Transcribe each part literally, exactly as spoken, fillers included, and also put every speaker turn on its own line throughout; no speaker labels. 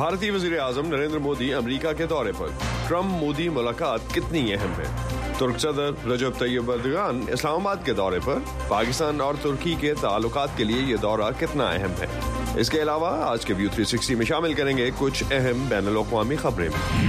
भारतीय वजीर आजम नरेंद्र मोदी अमेरिका के दौरे पर। ट्रंप मोदी मुलाकात कितनी अहम है? तुर्क सदर रजब तैयब एर्दोगान इस्लामाबाद के दौरे पर। पाकिस्तान और तुर्की के ताल्लुकात के लिए ये दौरा कितना अहम है? इसके अलावा आज के व्यू थ्री सिक्सटी में शामिल करेंगे कुछ अहम बैनुल-अक़वामी खबरें।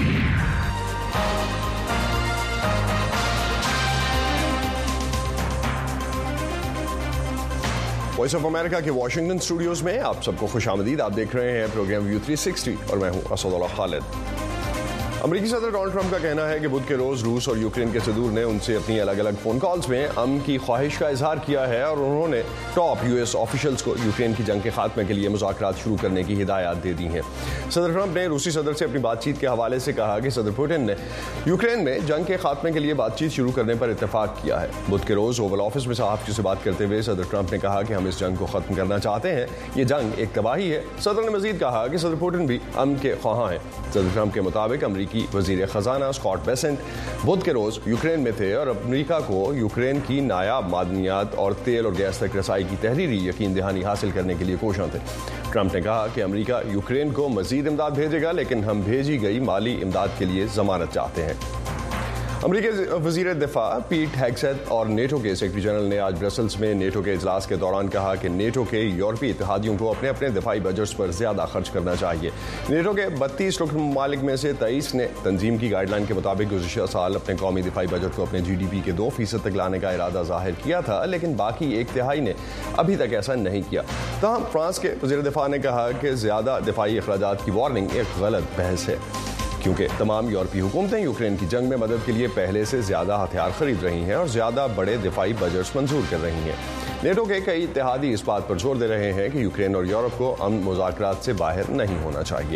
वॉइस ऑफ अमेरिका के वाशिंगटन स्टूडियोज में आप सबको खुशामदीद। आप देख रहे हैं प्रोग्राम व्यू थ्री सिक्सटी और मैं हूं असदुल्लाह खालिद। अमेरिकी सदर डोनाल्ड ट्रंप का कहना है कि बुध के रोज रूस और यूक्रेन के सदूर ने उनसे अपनी अलग अलग फोन कॉल्स में अमन की ख्वाहिश का इजहार किया है और उन्होंने टॉप यूएस ऑफिशियल्स को यूक्रेन की जंग के खात्मे के लिए मुज़ाकरात शुरू करने की हिदायत दे दी हैं। सदर ट्रंप ने रूसी सदर से अपनी बातचीत के हवाले से कहा कि सदर पुतिन ने यूक्रेन में जंग के खात्मे के लिए बातचीत शुरू करने पर इत्तेफाक किया है। बुध के रोज ओवल ऑफिस में सहाफ़ियों से बात करते हुए सदर ट्रंप ने कहा कि हम इस जंग को खत्म करना चाहते हैं। ये जंग एक तबाही है। सदर ने मजीद कहा कि सदर पुतिन भी अमन के ख्वाहां हैं। सदर ट्रंप के मुताबिक अमरीकी वजीर खजाना स्कॉट बेसेंट बुध के रोज यूक्रेन में थे और अमेरिका को यूक्रेन की नायाब मादनियात और तेल और गैस तक रसाई की तहरीरी यकीन दहानी हासिल करने के लिए कोशां थे। ट्रंप ने कहा कि अमेरिका यूक्रेन को मजीद इमदाद भेजेगा, लेकिन हम भेजी गई माली इमदाद के लिए जमानत चाहते हैं। अमेरिकी वजीर दिफा पीट हेगसेथ और नेटो के सेक्रेटरी जनरल ने आज ब्रसल्स में नेटो के इजलास के दौरान कहा कि नेटो के यूरोपीय इत्तेहादियों को अपने अपने दिफाई बजट्स पर ज्यादा खर्च करना चाहिए। नेटो के बत्तीस रुकन ममालिक में से तेईस ने तंजीम की गाइडलाइन के मुताबिक गुज़िश्ता साल अपने कौमी दिफाई बजट को अपने जी डी पी के दो फीसद तक लाने का इरादा जाहिर किया था, लेकिन बाकी एक तिहाई ने अभी तक ऐसा नहीं किया। तहम फ्रांस के वजीर दिफा ने कहा कि ज्यादा दिफाई अखराजात की वार्निंग एक गलत बहस है, क्योंकि तमाम यूरोपीय हुकूमतें यूक्रेन की जंग में मदद के लिए पहले से ज्यादा हथियार खरीद रही हैं और ज्यादा बड़े दिफाई बजट्स मंजूर कर रही हैं। नेटो के कई इत्तेहादी इस बात पर जोर दे रहे हैं कि यूक्रेन और यूरोप को अमन मुज़ाकरात से बाहर नहीं होना चाहिए।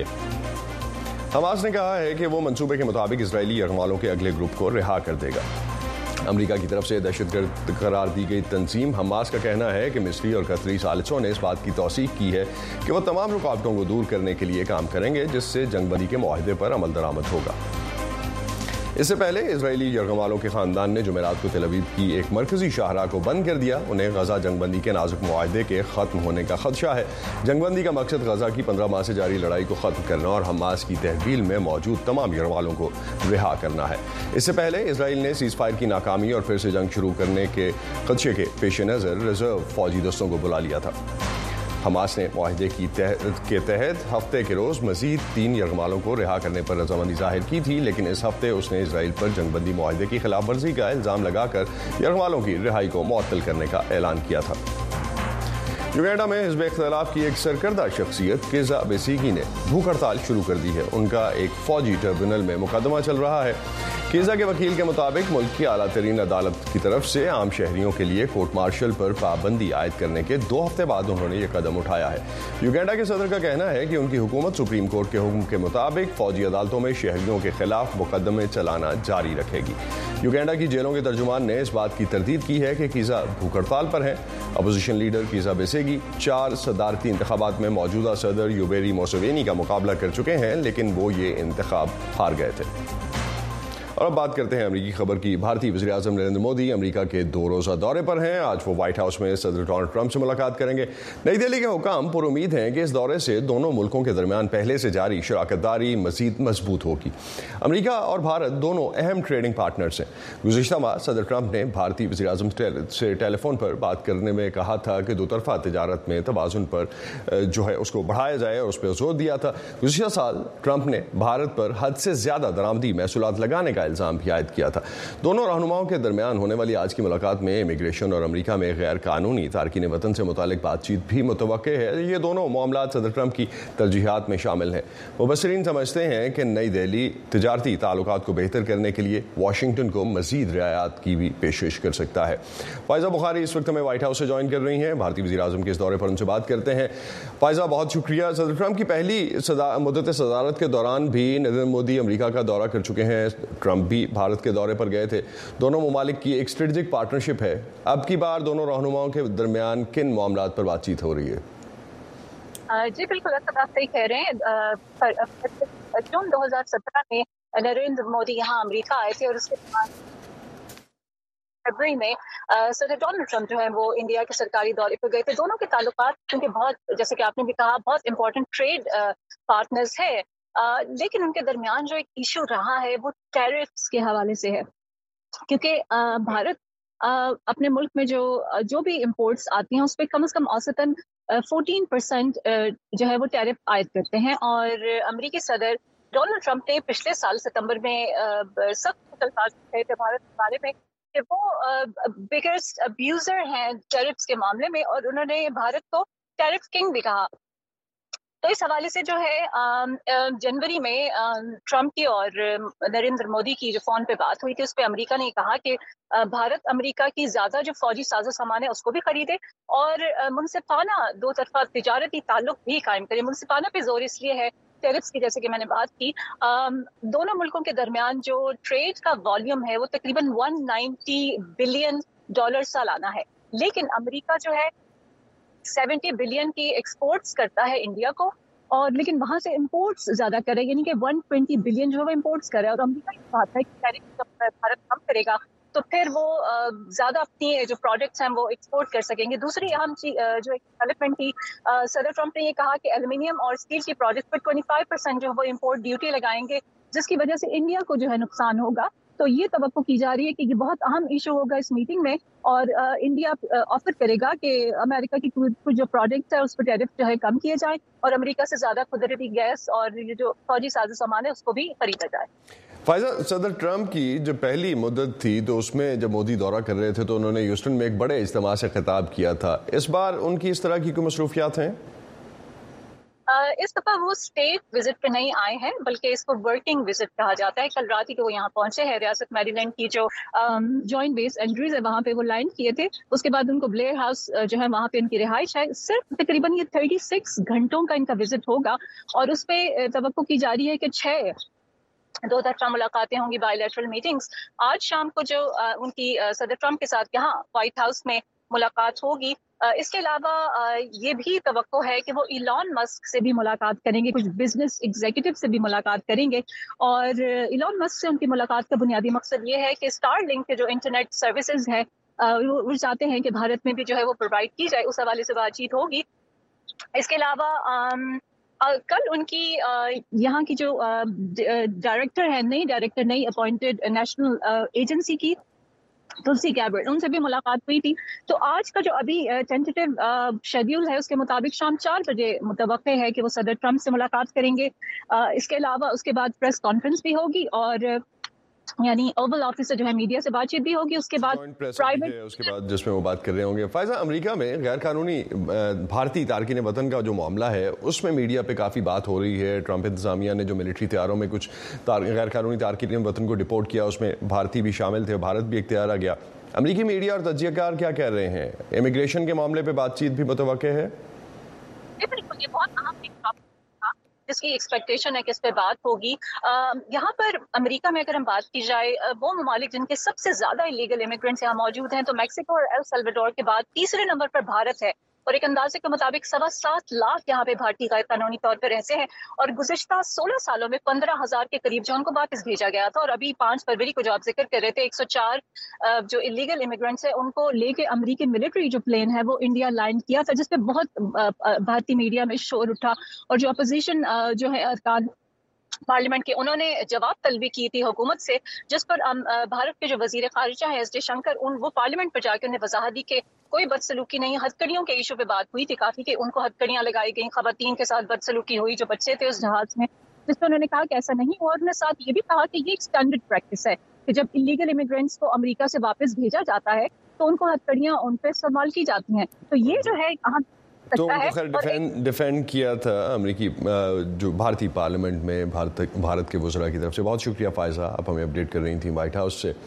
हमास ने कहा है कि वो मंसूबे के मुताबिक इजरायली यरगमालों के अगले ग्रुप को रिहा कर देगा। अमेरिका की तरफ से दहशतगर्द करार दी गई तंजीम हमास का कहना है कि मिस्री और कतरी सालिसों ने इस बात की तौसीक की है कि वो तमाम रुकावटों को दूर करने के लिए काम करेंगे, जिससे जंगबंदी के मुआहदे पर अमल दरामद होगा। इससे पहले इजरायली यरगमालों के खानदान ने जुमेरात को तेल अवीव की एक मरकजी शाहराह को बंद कर दिया। उन्हें गजा जंगबंदी के नाजुक मुआहदे के खत्म होने का खदशा है। जंगबंदी का मकसद गजा की पंद्रह माह से जारी लड़ाई को खत्म करना और हमास की तहवील में मौजूद तमाम यरगमालों को रिहा करना है। इससे पहले इजराइल ने सीज फायर की नाकामी और फिर से जंग शुरू करने के खदशे के पेश नज़र रिजर्व फौजी दस्तों को बुला लिया था। हमास ने मुआहदे की तह, के तहत हफ्ते के रोज मजीद तीन यरगमालों को रिहा करने पर रजामंदी जाहिर की थी, लेकिन इस हफ्ते उसने इसराइल पर जंगबंदी मुआहदे की खिलाफ वर्जी का इल्जाम लगाकर यरगमालों की रिहाई को मुअत्तल करने का ऐलान किया था। युगांडा में हिज़्ब इख्तिलाफ की एक सरकर्दा शख्सियत किज़ा बेसिगी ने भूख हड़ताल शुरू कर दी है। उनका एक फौजी ट्रिब्यूनल में मुकदमा चल रहा है। किज़ा के वकील के मुताबिक मुल्क की आला तरीन अदालत की तरफ से आम शहरियों के लिए कोर्ट मार्शल पर पाबंदी आयद करने के दो हफ्ते बाद उन्होंने ये कदम उठाया है। युगांडा के सदर का कहना है कि उनकी हुकूमत सुप्रीम कोर्ट के हुक्म के मुताबिक फौजी अदालतों में शहरियों के खिलाफ मुकदमे चलाना जारी रखेगी। युगांडा की जेलों के तर्जुमान ने इस बात की तरदीद की है कि किज़ा भूख हड़ताल पर हैं। अपोजिशन लीडर किज़ा बेसिगी चार सदारती इंतखाबात में मौजूदा सदर युवेरी मुसेवेनी का मुकाबला कर चुके हैं, लेकिन वो ये इंतखाब हार गए थे। और अब बात करते हैं अमेरिकी खबर की। भारतीय वज़ीर आज़म नरेंद्र मोदी अमेरिका के दो रोज़ा दौरे पर हैं। आज वो व्हाइट हाउस में सदर डोनाल्ड ट्रंप से मुलाकात करेंगे। नई दिल्ली के हुकाम पुर उम्मीद हैं कि इस दौरे से दोनों मुल्कों के दरमियान पहले से जारी शराकतदारी मजीद मजबूत होगी। अमेरिका और भारत दोनों अहम ट्रेडिंग पार्टनर्स हैं। गुज़िश्ता माह सदर ट्रंप ने भारतीय वज़ीर आज़म से टेलीफोन पर बात करने में कहा था कि दो तरफा तजारत में तवाज़ुन पर जो है उसको बढ़ाया जाए और उस पर जोर दिया था। गुज़िश्ता साल ट्रंप ने भारत पर हद से ज्यादा दरामदी महसूलात लगाने का इल्जाम भी आयद किया था। दोनों रहनुमाओं के दरमियान होने वाली आज की मुलाकात में इमिग्रेशन और अमेरिका में गैर कानूनी तारकीन वतन से मुतालिक बातचीत भी मुतवक्के है। ये दोनों मामलात सदर ट्रंप की तरजीहात में शामिल हैं। मुबस्सिरीन समझते हैं कि नई दिल्ली तिजारती ताल्लुकात को बेहतर करने के लिए वाशिंगटन को मजीद रियायत की भी पेशकश कर सकता है। फायजा बुखारी इस वक्त हमें व्हाइट हाउस से ज्वाइन कर रही हैं। भारतीय वज़ीर आज़म के इस दौरे पर उनसे बात करते हैं। फायजा, बहुत शुक्रिया। सदर ट्रंप की पहली मुद्दत सदारत के दौरान भी नरेंद्र मोदी अमेरिका का दौरा कर चुके हैं। ट्रंप भी भारत के दौरे पर गए थे। दोनों ममालिक की एक स्ट्रेटेजिक पार्टनरशिप है। अब की बार दोनों रहनुमाओं के दरमियान किन मामलात पर बातचीत हो रही है?
जी बिल्कुल, आप सही कह रहे हैं। जून दो हज़ार सत्रह में नरेंद्र मोदी यहाँ अमेरिका आए थे और उसके बाद فروری میں صدر ڈونلڈ ٹرمپ جو ہے وہ انڈیا کے سرکاری دورے پر گئے تھے. دونوں کے تعلقات کیونکہ بہت جیسے کہ آپ نے بھی کہا بہت امپورٹنٹ ٹریڈ پارٹنرز ہے, لیکن ان کے درمیان جو ایک ایشو رہا ہے وہ ٹیرفس کے حوالے سے ہے, کیونکہ بھارت اپنے ملک میں جو جو بھی امپورٹس آتی ہیں اس پہ کم از کم اوسطاً فورٹین پرسینٹ جو ہے وہ ٹیرف عائد کرتے ہیں, اور امریکی صدر ڈونلڈ ٹرمپ نے پچھلے سال ستمبر میں سخت الفاظ کہے تھے بھارت کے بارے میں کہ وہ بگیسٹ ابیوزر ہیں ٹیرفس کے معاملے میں, اور انہوں نے بھارت کو ٹیرف کنگ بھی کہا. تو اس حوالے سے جو ہے جنوری میں ٹرمپ کی اور نریندر مودی کی جو فون پہ بات ہوئی تھی اس پہ امریکہ نے کہا کہ بھارت امریکہ کی زیادہ جو فوجی ساز و سامان ہے اس کو بھی خریدے اور منصفانہ دو طرفہ تجارتی تعلق بھی قائم کرے. منصفانہ پہ زور اس لیے ہے ٹیرفس کی, جیسے کہ میں نے بات کی, دونوں ملکوں کے درمیان جو ٹریڈ کا والیوم ہے وہ تقریباً ون نائنٹی بلین ڈالر سالانہ ہے, لیکن امریکہ جو ہے سیونٹی بلین کی ایکسپورٹس کرتا ہے انڈیا کو, اور لیکن وہاں سے امپورٹس زیادہ کر رہے ہیں, یعنی کہ ون ٹوینٹی بلین جو ہے وہ امپورٹس کر رہا ہے, اور امریکہ کی بات ہے کہ ٹیرف جب بھارت کم کرے گا تو پھر وہ زیادہ اپنی جو پروڈکٹس ہیں وہ ایکسپورٹ کر سکیں گے. دوسری اہم چیز جو ایک ڈیولپمنٹ تھی, صدر ٹرمپ نے یہ کہا کہ ایلومینیم اور اسٹیل کی پروڈکٹ پر ٹوئنٹی فائیو پرسینٹ جو ہے وہ امپورٹ ڈیوٹی لگائیں گے, جس کی وجہ سے انڈیا کو جو ہے نقصان ہوگا. تو یہ توقع کی جا رہی ہے کہ یہ بہت اہم ایشو ہوگا اس میٹنگ میں, اور انڈیا آفر کرے گا کہ امریکہ کی کچھ جو پروڈکٹس ہے اس پر ٹیرف جو ہے کم کیے جائیں, اور امریکہ سے زیادہ قدرتی گیس اور یہ جو فوجی ساز و سامان ہے اس کو بھی خریدا جائے.
فائزہ, صدر ٹرمپ کی جو پہلی مدت تھی تو اس میں جب مودی دورہ کر رہے تھے تو انہوں نے ہیوسٹن میں ایک بڑے اجتماع سے خطاب کیا تھا. اس بار ان کی اس طرح کی کوئی مصروفیات ہیں؟
اس دفعہ وہ اسٹیٹ وزٹ پہ نہیں آئے ہیں بلکہ اس کو ورکنگ وزٹ کہا جاتا ہے. کل رات ہی وہ یہاں پہنچے ہیں, ریاست میری لینڈ کی جو جوائنٹ بیس اینڈریوز ہے وہاں پہ وہ لینڈ کیے تھے. اس کے بعد ان کو بلیئر ہاؤس جو ہے وہاں پہ ان کی رہائش ہے. صرف تقریباً یہ تھرٹی سکس گھنٹوں کا ان کا وزٹ ہوگا, اور اس پہ توقع کی جا رہی ہے کہ چھ دو طرفہ ملاقاتیں ہوں گی, بائی لیٹرل میٹنگز. آج شام کو جو ان کی صدر ٹرمپ کے ساتھ یہاں وائٹ ہاؤس میں ملاقات ہوگی. اس کے علاوہ یہ بھی توقع ہے کہ وہ ایلان مسک سے بھی ملاقات کریں گے, کچھ بزنس ایگزیکٹو سے بھی ملاقات کریں گے, اور ایلان مسک سے ان کی ملاقات کا بنیادی مقصد یہ ہے کہ اسٹار لنک کے جو انٹرنیٹ سروسز ہے وہ چاہتے ہیں کہ بھارت میں بھی جو ہے وہ پرووائڈ کی جائے, اس حوالے سے بات چیت ہوگی. اس کے علاوہ کل ان کی یہاں کی جو ڈائریکٹر ہے, نئی ڈائریکٹر نئی اپوائنٹڈ نیشنل ایجنسی کی تلسی گیبرٹ, ان سے بھی ملاقات ہوئی تھی. تو آج کا جو ابھی ٹینٹیٹو شیڈیول ہے اس کے مطابق شام چار بجے متوقع ہے کہ وہ صدر ٹرمپ سے ملاقات کریں گے. اس کے علاوہ اس کے بعد پریس کانفرنس بھی ہوگی, اور یعنی اوول آفس سے جو ہے میڈیا سے بات چیت بھی ہوگی. اس کے بعد
پرائیویٹ اس کے بعد جس میں وہ بات کر رہے ہوں گے. فائزہ, امریکہ میں غیر قانونی بھارتی تارکین وطن کا جو معاملہ ہے اس میں میڈیا پہ کافی بات ہو رہی ہے. ٹرمپ انتظامیہ نے جو ملٹری طیاروں میں کچھ غیر قانونی تارکین وطن کو ڈپورٹ کیا, اس میں بھارتی بھی شامل تھے, بھارت بھی اختیار آ گیا. امریکی میڈیا اور تجزیہ کار کیا کہہ رہے ہیں؟ امیگریشن کے معاملے پہ بات چیت بھی متوقع ہے؟
بالکل, یہ بہت اہم جس کی ایکسپیکٹیشن ہے کہ اس پہ بات ہوگی. یہاں پر امریکہ میں اگر ہم بات کی جائے, وہ ممالک جن کے سب سے زیادہ الیگل امیگرینٹس یہاں موجود ہیں تو میکسیکو اور ایل سلواڈور کے بعد تیسرے نمبر پر بھارت ہے, اور ایک اندازے کے مطابق سوا سات لاکھ یہاں پہ بھارتی غیر قانونی طور پہ رہتے ہیں, اور گزشتہ سولہ سالوں میں پندرہ ہزار کے قریب جو ان کو واپس بھیجا گیا تھا. اور ابھی پانچ فروری کو جو آپ ذکر کر رہے تھے, ایک سو چار جو الیگل امیگرینٹس ہیں ان کو لے کے امریکی ملٹری جو پلین ہے وہ انڈیا لینڈ کیا تھا, جس پہ بہت بھارتی میڈیا میں شور اٹھا, اور جو اپوزیشن جو ہے ارکان پارلیمنٹ کے انہوں نے جواب طلبی کی تھی حکومت سے, جس پر بھارت کے جو وزیر خارجہ ہیں ایس جے شنکر, ان وہ پارلیمنٹ پر جا کے انہیں وضاحت دی کہ کوئی بدسلوکی نہیں. ہتھکڑیوں کے ایشو پہ بات ہوئی تھی کافی کہ ان کو ہتھکڑیاں لگائی گئیں, خواتین کے ساتھ بدسلوکی ہوئی جو بچے تھے اس جہاز میں, جس پہ انہوں نے کہا کہ ایسا نہیں ہوا. اور انہوں نے ساتھ یہ بھی کہا کہ یہ ایک اسٹینڈرڈ پریکٹس ہے کہ جب الیگل امیگرینٹس کو امریکہ سے واپس بھیجا جاتا ہے تو ان کو ہتھکڑیاں ان پہ استعمال کی جاتی ہیں. تو یہ جو ہے اہم
تو ان کو خیر ڈیفینڈ ڈیفینڈ کیا تھا امریکی جو بھارتی پارلیمنٹ میں بھارت بھارت کے وزراء کی طرف سے. بہت شکریہ فائزہ, آپ ہمیں اپڈیٹ کر رہی تھیں وائٹ ہاؤس سے.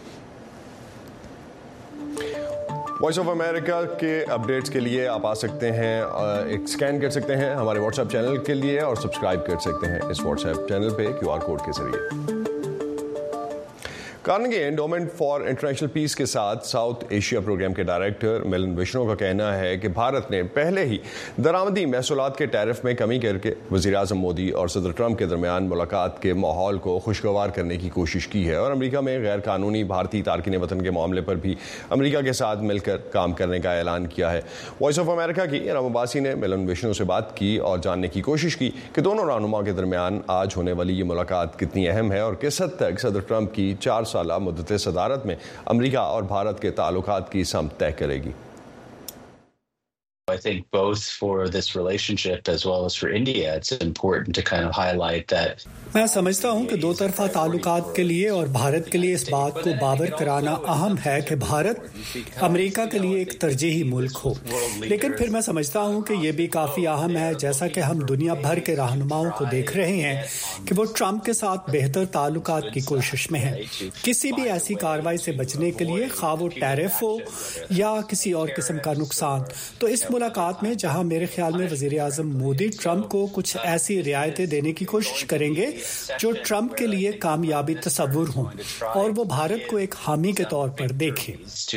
وائس آف امریکہ کے اپڈیٹس کے لیے آپ آ سکتے ہیں, ایک اسکین کر سکتے ہیں ہمارے واٹس ایپ چینل کے لیے, اور سبسکرائب کر سکتے ہیں اس واٹس ایپ چینل پہ کیو آر کوڈ کے ذریعے. کارنگی انڈومنٹ فار انٹرنیشنل پیس کے ساتھ ساؤتھ ایشیا پروگرام کے ڈائریکٹر ملن وشنو کا کہنا ہے کہ بھارت نے پہلے ہی درآمدی محصولات کے ٹیرف میں کمی کر کے وزیر اعظم مودی اور صدر ٹرمپ کے درمیان ملاقات کے ماحول کو خوشگوار کرنے کی کوشش کی ہے اور امریکہ میں غیر قانونی بھارتی تارکین وطن کے معاملے پر بھی امریکہ کے ساتھ مل کر کام کرنے کا اعلان کیا ہے۔ وائس آف امریکہ کی رام عباسی نے ملن وشنو سے بات کی اور جاننے کی کوشش کی کہ دونوں رہنما کے درمیان آج ہونے والی یہ ملاقات کتنی اہم ہے اور کس حد تک صدر ٹرمپ کی چار سالہ مدت صدارت میں امریکہ اور بھارت کے تعلقات کی سمت طے کرے گی۔
I think both for this relationship as well as for India, it's important to kind of highlight that.
میں سمجھتا ہوں کہ دو طرفہ تعلقات کے لیے اور بھارت کے لیے اس بات کو باور کرانا اہم ہے کہ بھارت امریکہ کے لیے ایک ترجیحی ملک ہو، لیکن پھر میں سمجھتا ہوں کہ یہ بھی کافی اہم ہے جیسا کہ ہم دنیا بھر کے رہنماؤں کو دیکھ رہے ہیں کہ وہ ٹرمپ کے ساتھ بہتر تعلقات کی کوشش میں ہیں، کسی بھی ایسی کارروائی سے بچنے کے لیے، خواہ وہ ٹیرف ہو یا کسی اور قسم کا نقصان۔ تو اس ملاقات میں جہاں میرے خیال میں وزیر اعظم مودی ٹرمپ کو کچھ ایسی رعایتیں دینے کی کوشش کریں گے جو ٹرمپ کے لیے کامیابی تصور ہوں اور وہ بھارت کو ایک حامی کے طور پر دیکھیں۔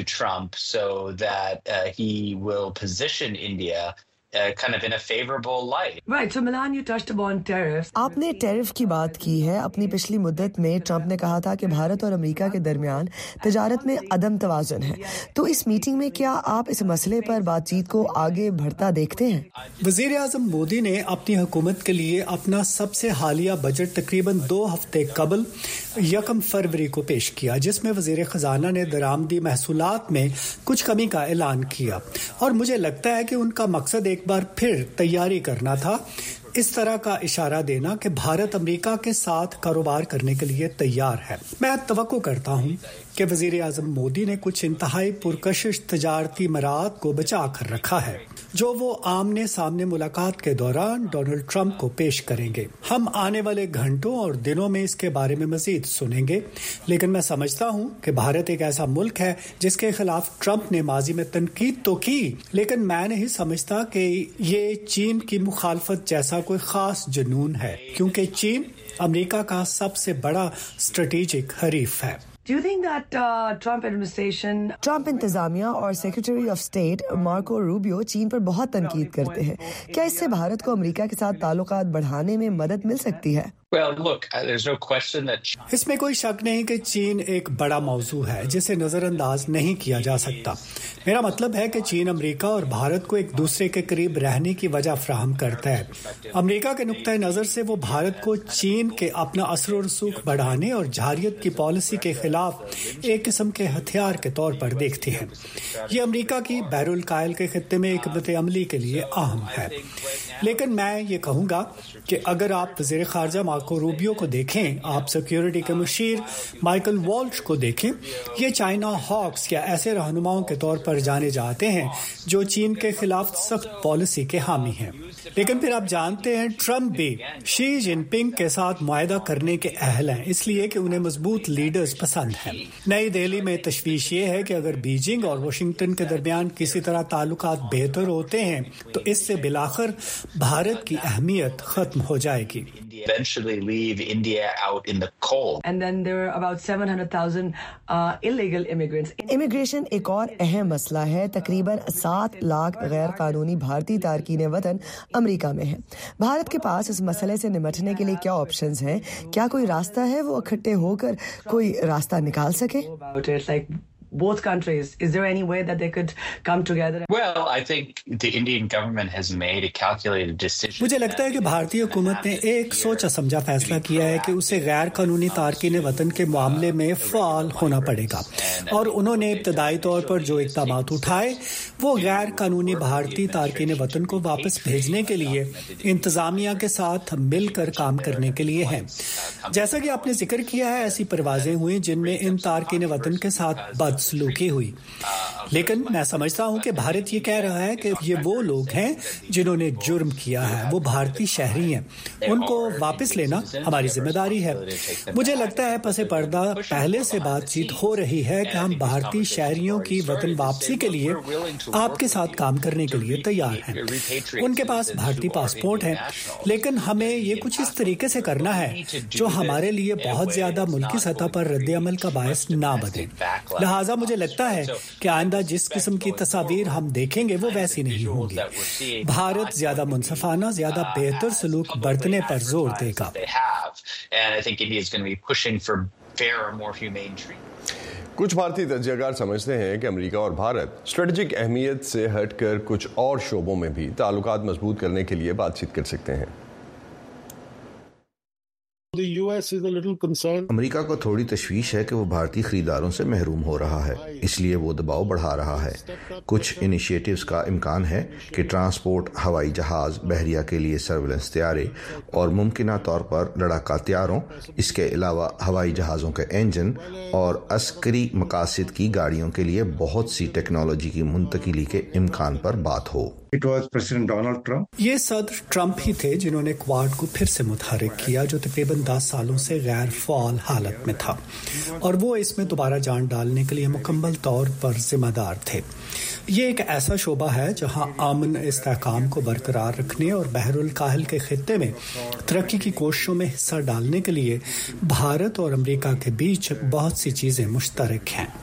Uh, kind of in a favorable light.
Right, so Milan, you touched upon tariffs.
آپ نے ٹیرف کی بات کی ہے۔ اپنی پچھلی مدت میں ٹرمپ نے کہا تھا کہ بھارت اور امریکہ کے درمیان تجارت میں عدم توازن ہے، تو اس میٹنگ میں کیا آپ اس مسئلے پر بات چیت کو آگے بڑھتا دیکھتے ہیں؟
وزیر اعظم مودی نے اپنی حکومت کے لیے اپنا سب سے حالیہ بجٹ تقریباً دو ہفتے قبل یکم فروری کو پیش کیا، جس میں وزیر خزانہ نے درآمدی محصولات میں کچھ کمی کا اعلان کیا، اور مجھے لگتا ہے کہ ان کا مقصد ایک بار پھر تیاری کرنا تھا، اس طرح کا اشارہ دینا کہ بھارت امریکہ کے ساتھ کاروبار کرنے کے لیے تیار ہے۔ میں توقع کرتا ہوں کہ وزیر اعظم مودی نے کچھ انتہائی پرکشش تجارتی مراعات کو بچا کر رکھا ہے جو وہ آمنے سامنے ملاقات کے دوران ڈونلڈ ٹرمپ کو پیش کریں گے۔ ہم آنے والے گھنٹوں اور دنوں میں اس کے بارے میں مزید سنیں گے، لیکن میں سمجھتا ہوں کہ بھارت ایک ایسا ملک ہے جس کے خلاف ٹرمپ نے ماضی میں تنقید تو کی، لیکن میں نہیں سمجھتا کہ یہ چین کی مخالفت جیسا کوئی خاص جنون ہے، کیونکہ چین امریکہ کا سب سے بڑا اسٹریٹجک حریف ہے۔
Do you think that uh, Trump administration
ٹرمپ انتظامیہ اور سیکرٹری آف اسٹیٹ مارکو روبیو چین پر بہت تنقید کرتے ہیں، کیا اس سے بھارت کو امریکہ کے ساتھ تعلقات بڑھانے میں مدد مل سکتی ہے؟
Well, look, there's no question that
اس میں کوئی شک نہیں کہ چین ایک بڑا موضوع ہے جسے نظر انداز نہیں کیا جا سکتا۔ میرا مطلب ہے کہ چین امریکہ اور بھارت کو ایک دوسرے کے قریب رہنے کی وجہ فراہم کرتا ہے۔ امریکہ کے نقطۂ نظر سے وہ بھارت کو چین کے اپنا اثر و رسوخ بڑھانے اور جارحیت کی پالیسی کے خلاف ایک قسم کے ہتھیار کے طور پر دیکھتے ہیں۔ یہ امریکہ کی بحر الکاہل کے خطے میں حکمت عملی کے لیے اہم ہے، لیکن میں یہ کہوں گا کہ اگر آپ وزیر خارجہ مارکو روبیو کو دیکھیں، آپ سیکیورٹی کے مشیر مائیکل والش کو دیکھیں، یہ چائنا ہاکس یا ایسے رہنماؤں کے طور پر جانے جاتے ہیں جو چین کے خلاف سخت پالیسی کے حامی ہیں۔ لیکن پھر آپ جانتے ہیں ٹرمپ بھی شی جن پنگ کے ساتھ معاہدہ کرنے کے اہل ہیں، اس لیے کہ انہیں مضبوط لیڈرز پسند ہیں۔ نئی دہلی میں تشویش یہ ہے کہ اگر بیجنگ اور واشنگٹن کے درمیان کسی طرح تعلقات بہتر ہوتے ہیں تو اس سے بالآخر بھارت کی اہمیت ختم ہو جائے گی۔
eventually leave India out in the cold.
and then there are about seven hundred thousand uh, illegal immigrants.
امیگریشن ایک اور اہم مسئلہ ہے۔ تقریباً سات لاکھ غیر قانونی بھارتی تارکین وطن امریکہ میں ہیں۔ بھارت کے پاس اس مسئلے سے نمٹنے کے لیے کیا آپشنز ہیں؟ کیا کوئی راستہ ہے وہ اکٹھے ہو کر کوئی راستہ نکال سکے؟
About it, like both countries, is there any way that they could come together?
Well, I think the Indian government has made a calculated decision.
مجھے لگتا ہے کہ بھارتی حکومت نے ایک سوچا سمجھا فیصلہ کیا ہے کہ اسے غیر قانونی تارکین وطن کے معاملے میں فعال ہونا پڑے گا، اور انہوں نے ابتدائی طور پر جو اقدامات اٹھائے وہ غیر قانونی بھارتی تارکین وطن کو واپس بھیجنے کے لیے انتظامیہ کے ساتھ مل کر کام کرنے کے لیے ہیں۔ جیسا کہ آپ نے ذکر کیا ہے، ایسی پروازیں ہوئیں جن میں ان تارکین وطن کے ساتھ بد بدسلूकी हुई। लेकिन मैं समझता हूं कि भारत ये कह रहा है कि ये वो लोग हैं जिन्होंने जुर्म किया है, वो भारतीय शहरी हैं, उनको वापस लेना हमारी जिम्मेदारी है। मुझे लगता है पसे पर्दा पहले से बातचीत हो रही है कि हम भारतीय शहरियों की वतन वापसी के लिए आपके साथ काम करने के लिए तैयार हैं। उनके पास भारतीय पासपोर्ट है, लेकिन हमें ये कुछ इस तरीके से करना है जो हमारे लिए बहुत ज्यादा मुल्की सतह पर रद्द-ए-अमल का बायस ना बने। लिहाजा मुझे लगता है कि आइंदा जिस किस्म की तस्वीर हम देखेंगे वो वैसी नहीं होंगी। भारत ज्यादा मुनसफाना, ज्यादा बेहतर सलूक बरतने पर जोर देगा।
कुछ भारतीय तज्जियाकार समझते हैं कि अमेरिका और भारत स्ट्रेटेजिक अहमियत से हटकर कुछ और शोबों में भी ताल्लुकात मजबूत करने के लिए बातचीत कर सकते हैं।
अमेरिका को थोड़ी तशवीश है कि वो भारतीय खरीदारों से महरूम हो रहा है, इसलिए वो दबाव बढ़ा रहा है। कुछ इनिशिएटिव्स का इम्कान है कि ट्रांसपोर्ट, हवाई जहाज, बहरिया के लिए सर्विलेंस तैयारे और मुमकिना तौर पर लड़ाका तैयारों, इसके अलावा हवाई जहाज़ों के इंजन और अस्करी मकासद की गाड़ियों के लिए बहुत सी टेक्नोलॉजी की मुंतकिली के इम्कान पर बात हो।
It was President Donald Trump.
ये सदर ट्रंप ही थे जिन्होंने क्वाड को फिर से मुतहरिक किया, जो तकरीबन दस सालों से गैर फ़ाल हालत में था, और वो इसमें दोबारा जान डालने के लिए मुकम्मल तौर पर जिम्मेदार थे। ये एक ऐसा शोबा है जहां अमन इस्तेहकाम को बरकरार रखने और बहरुल काहिल के खित्ते में तरक्की की कोशिशों में हिस्सा डालने के लिए भारत और अमेरिका के बीच बहुत सी चीज़ें मुश्तरक हैं।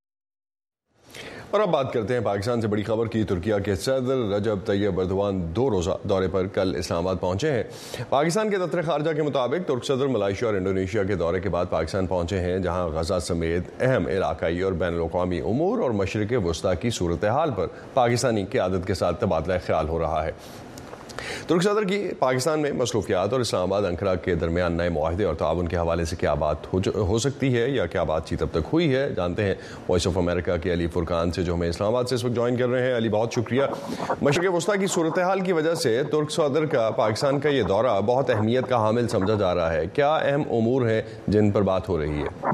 और अब बात करते हैं पाकिस्तान से बड़ी खबर की। तुर्किया के सदर रजब तैयब अर्दवान दो रोज़ा दौरे पर कल इस्लामाबाद पहुंचे हैं। पाकिस्तान के दफ्तर खारजा के मुताबिक तुर्क सदर मलेशिया और इंडोनेशिया के दौरे के बाद पाकिस्तान पहुंचे हैं, जहां गजा समेत अहम इलाकाई और बैन अवी उमूर और मशरिक़ वस्ता की सूरत हाल पर पाकिस्तानी क़यादत के साथ तबादला ख्याल हो रहा है। तुर्क सदर की पाकिस्तान में मसरूफियात और इस्लामाबाद अंकरा के दरमियान नए मुआहदे और ताउन के हवाले से क्या बात हो, हो सकती है या क्या बातचीत अब तक हुई है, जानते हैं वॉइस ऑफ अमेरिका के अली फुरकान से, जो हमें इस्लामाबाद से इस वक्त ज्वाइन कर रहे हैं। अली, बहुत शुक्रिया। मशरिक़ वस्ता की सूरत हाल की वजह से तुर्क सदर का पाकिस्तान का ये दौरा बहुत अहमियत का हामिल समझा जा रहा है। क्या अहम उमूर हैं जिन पर बात हो रही है?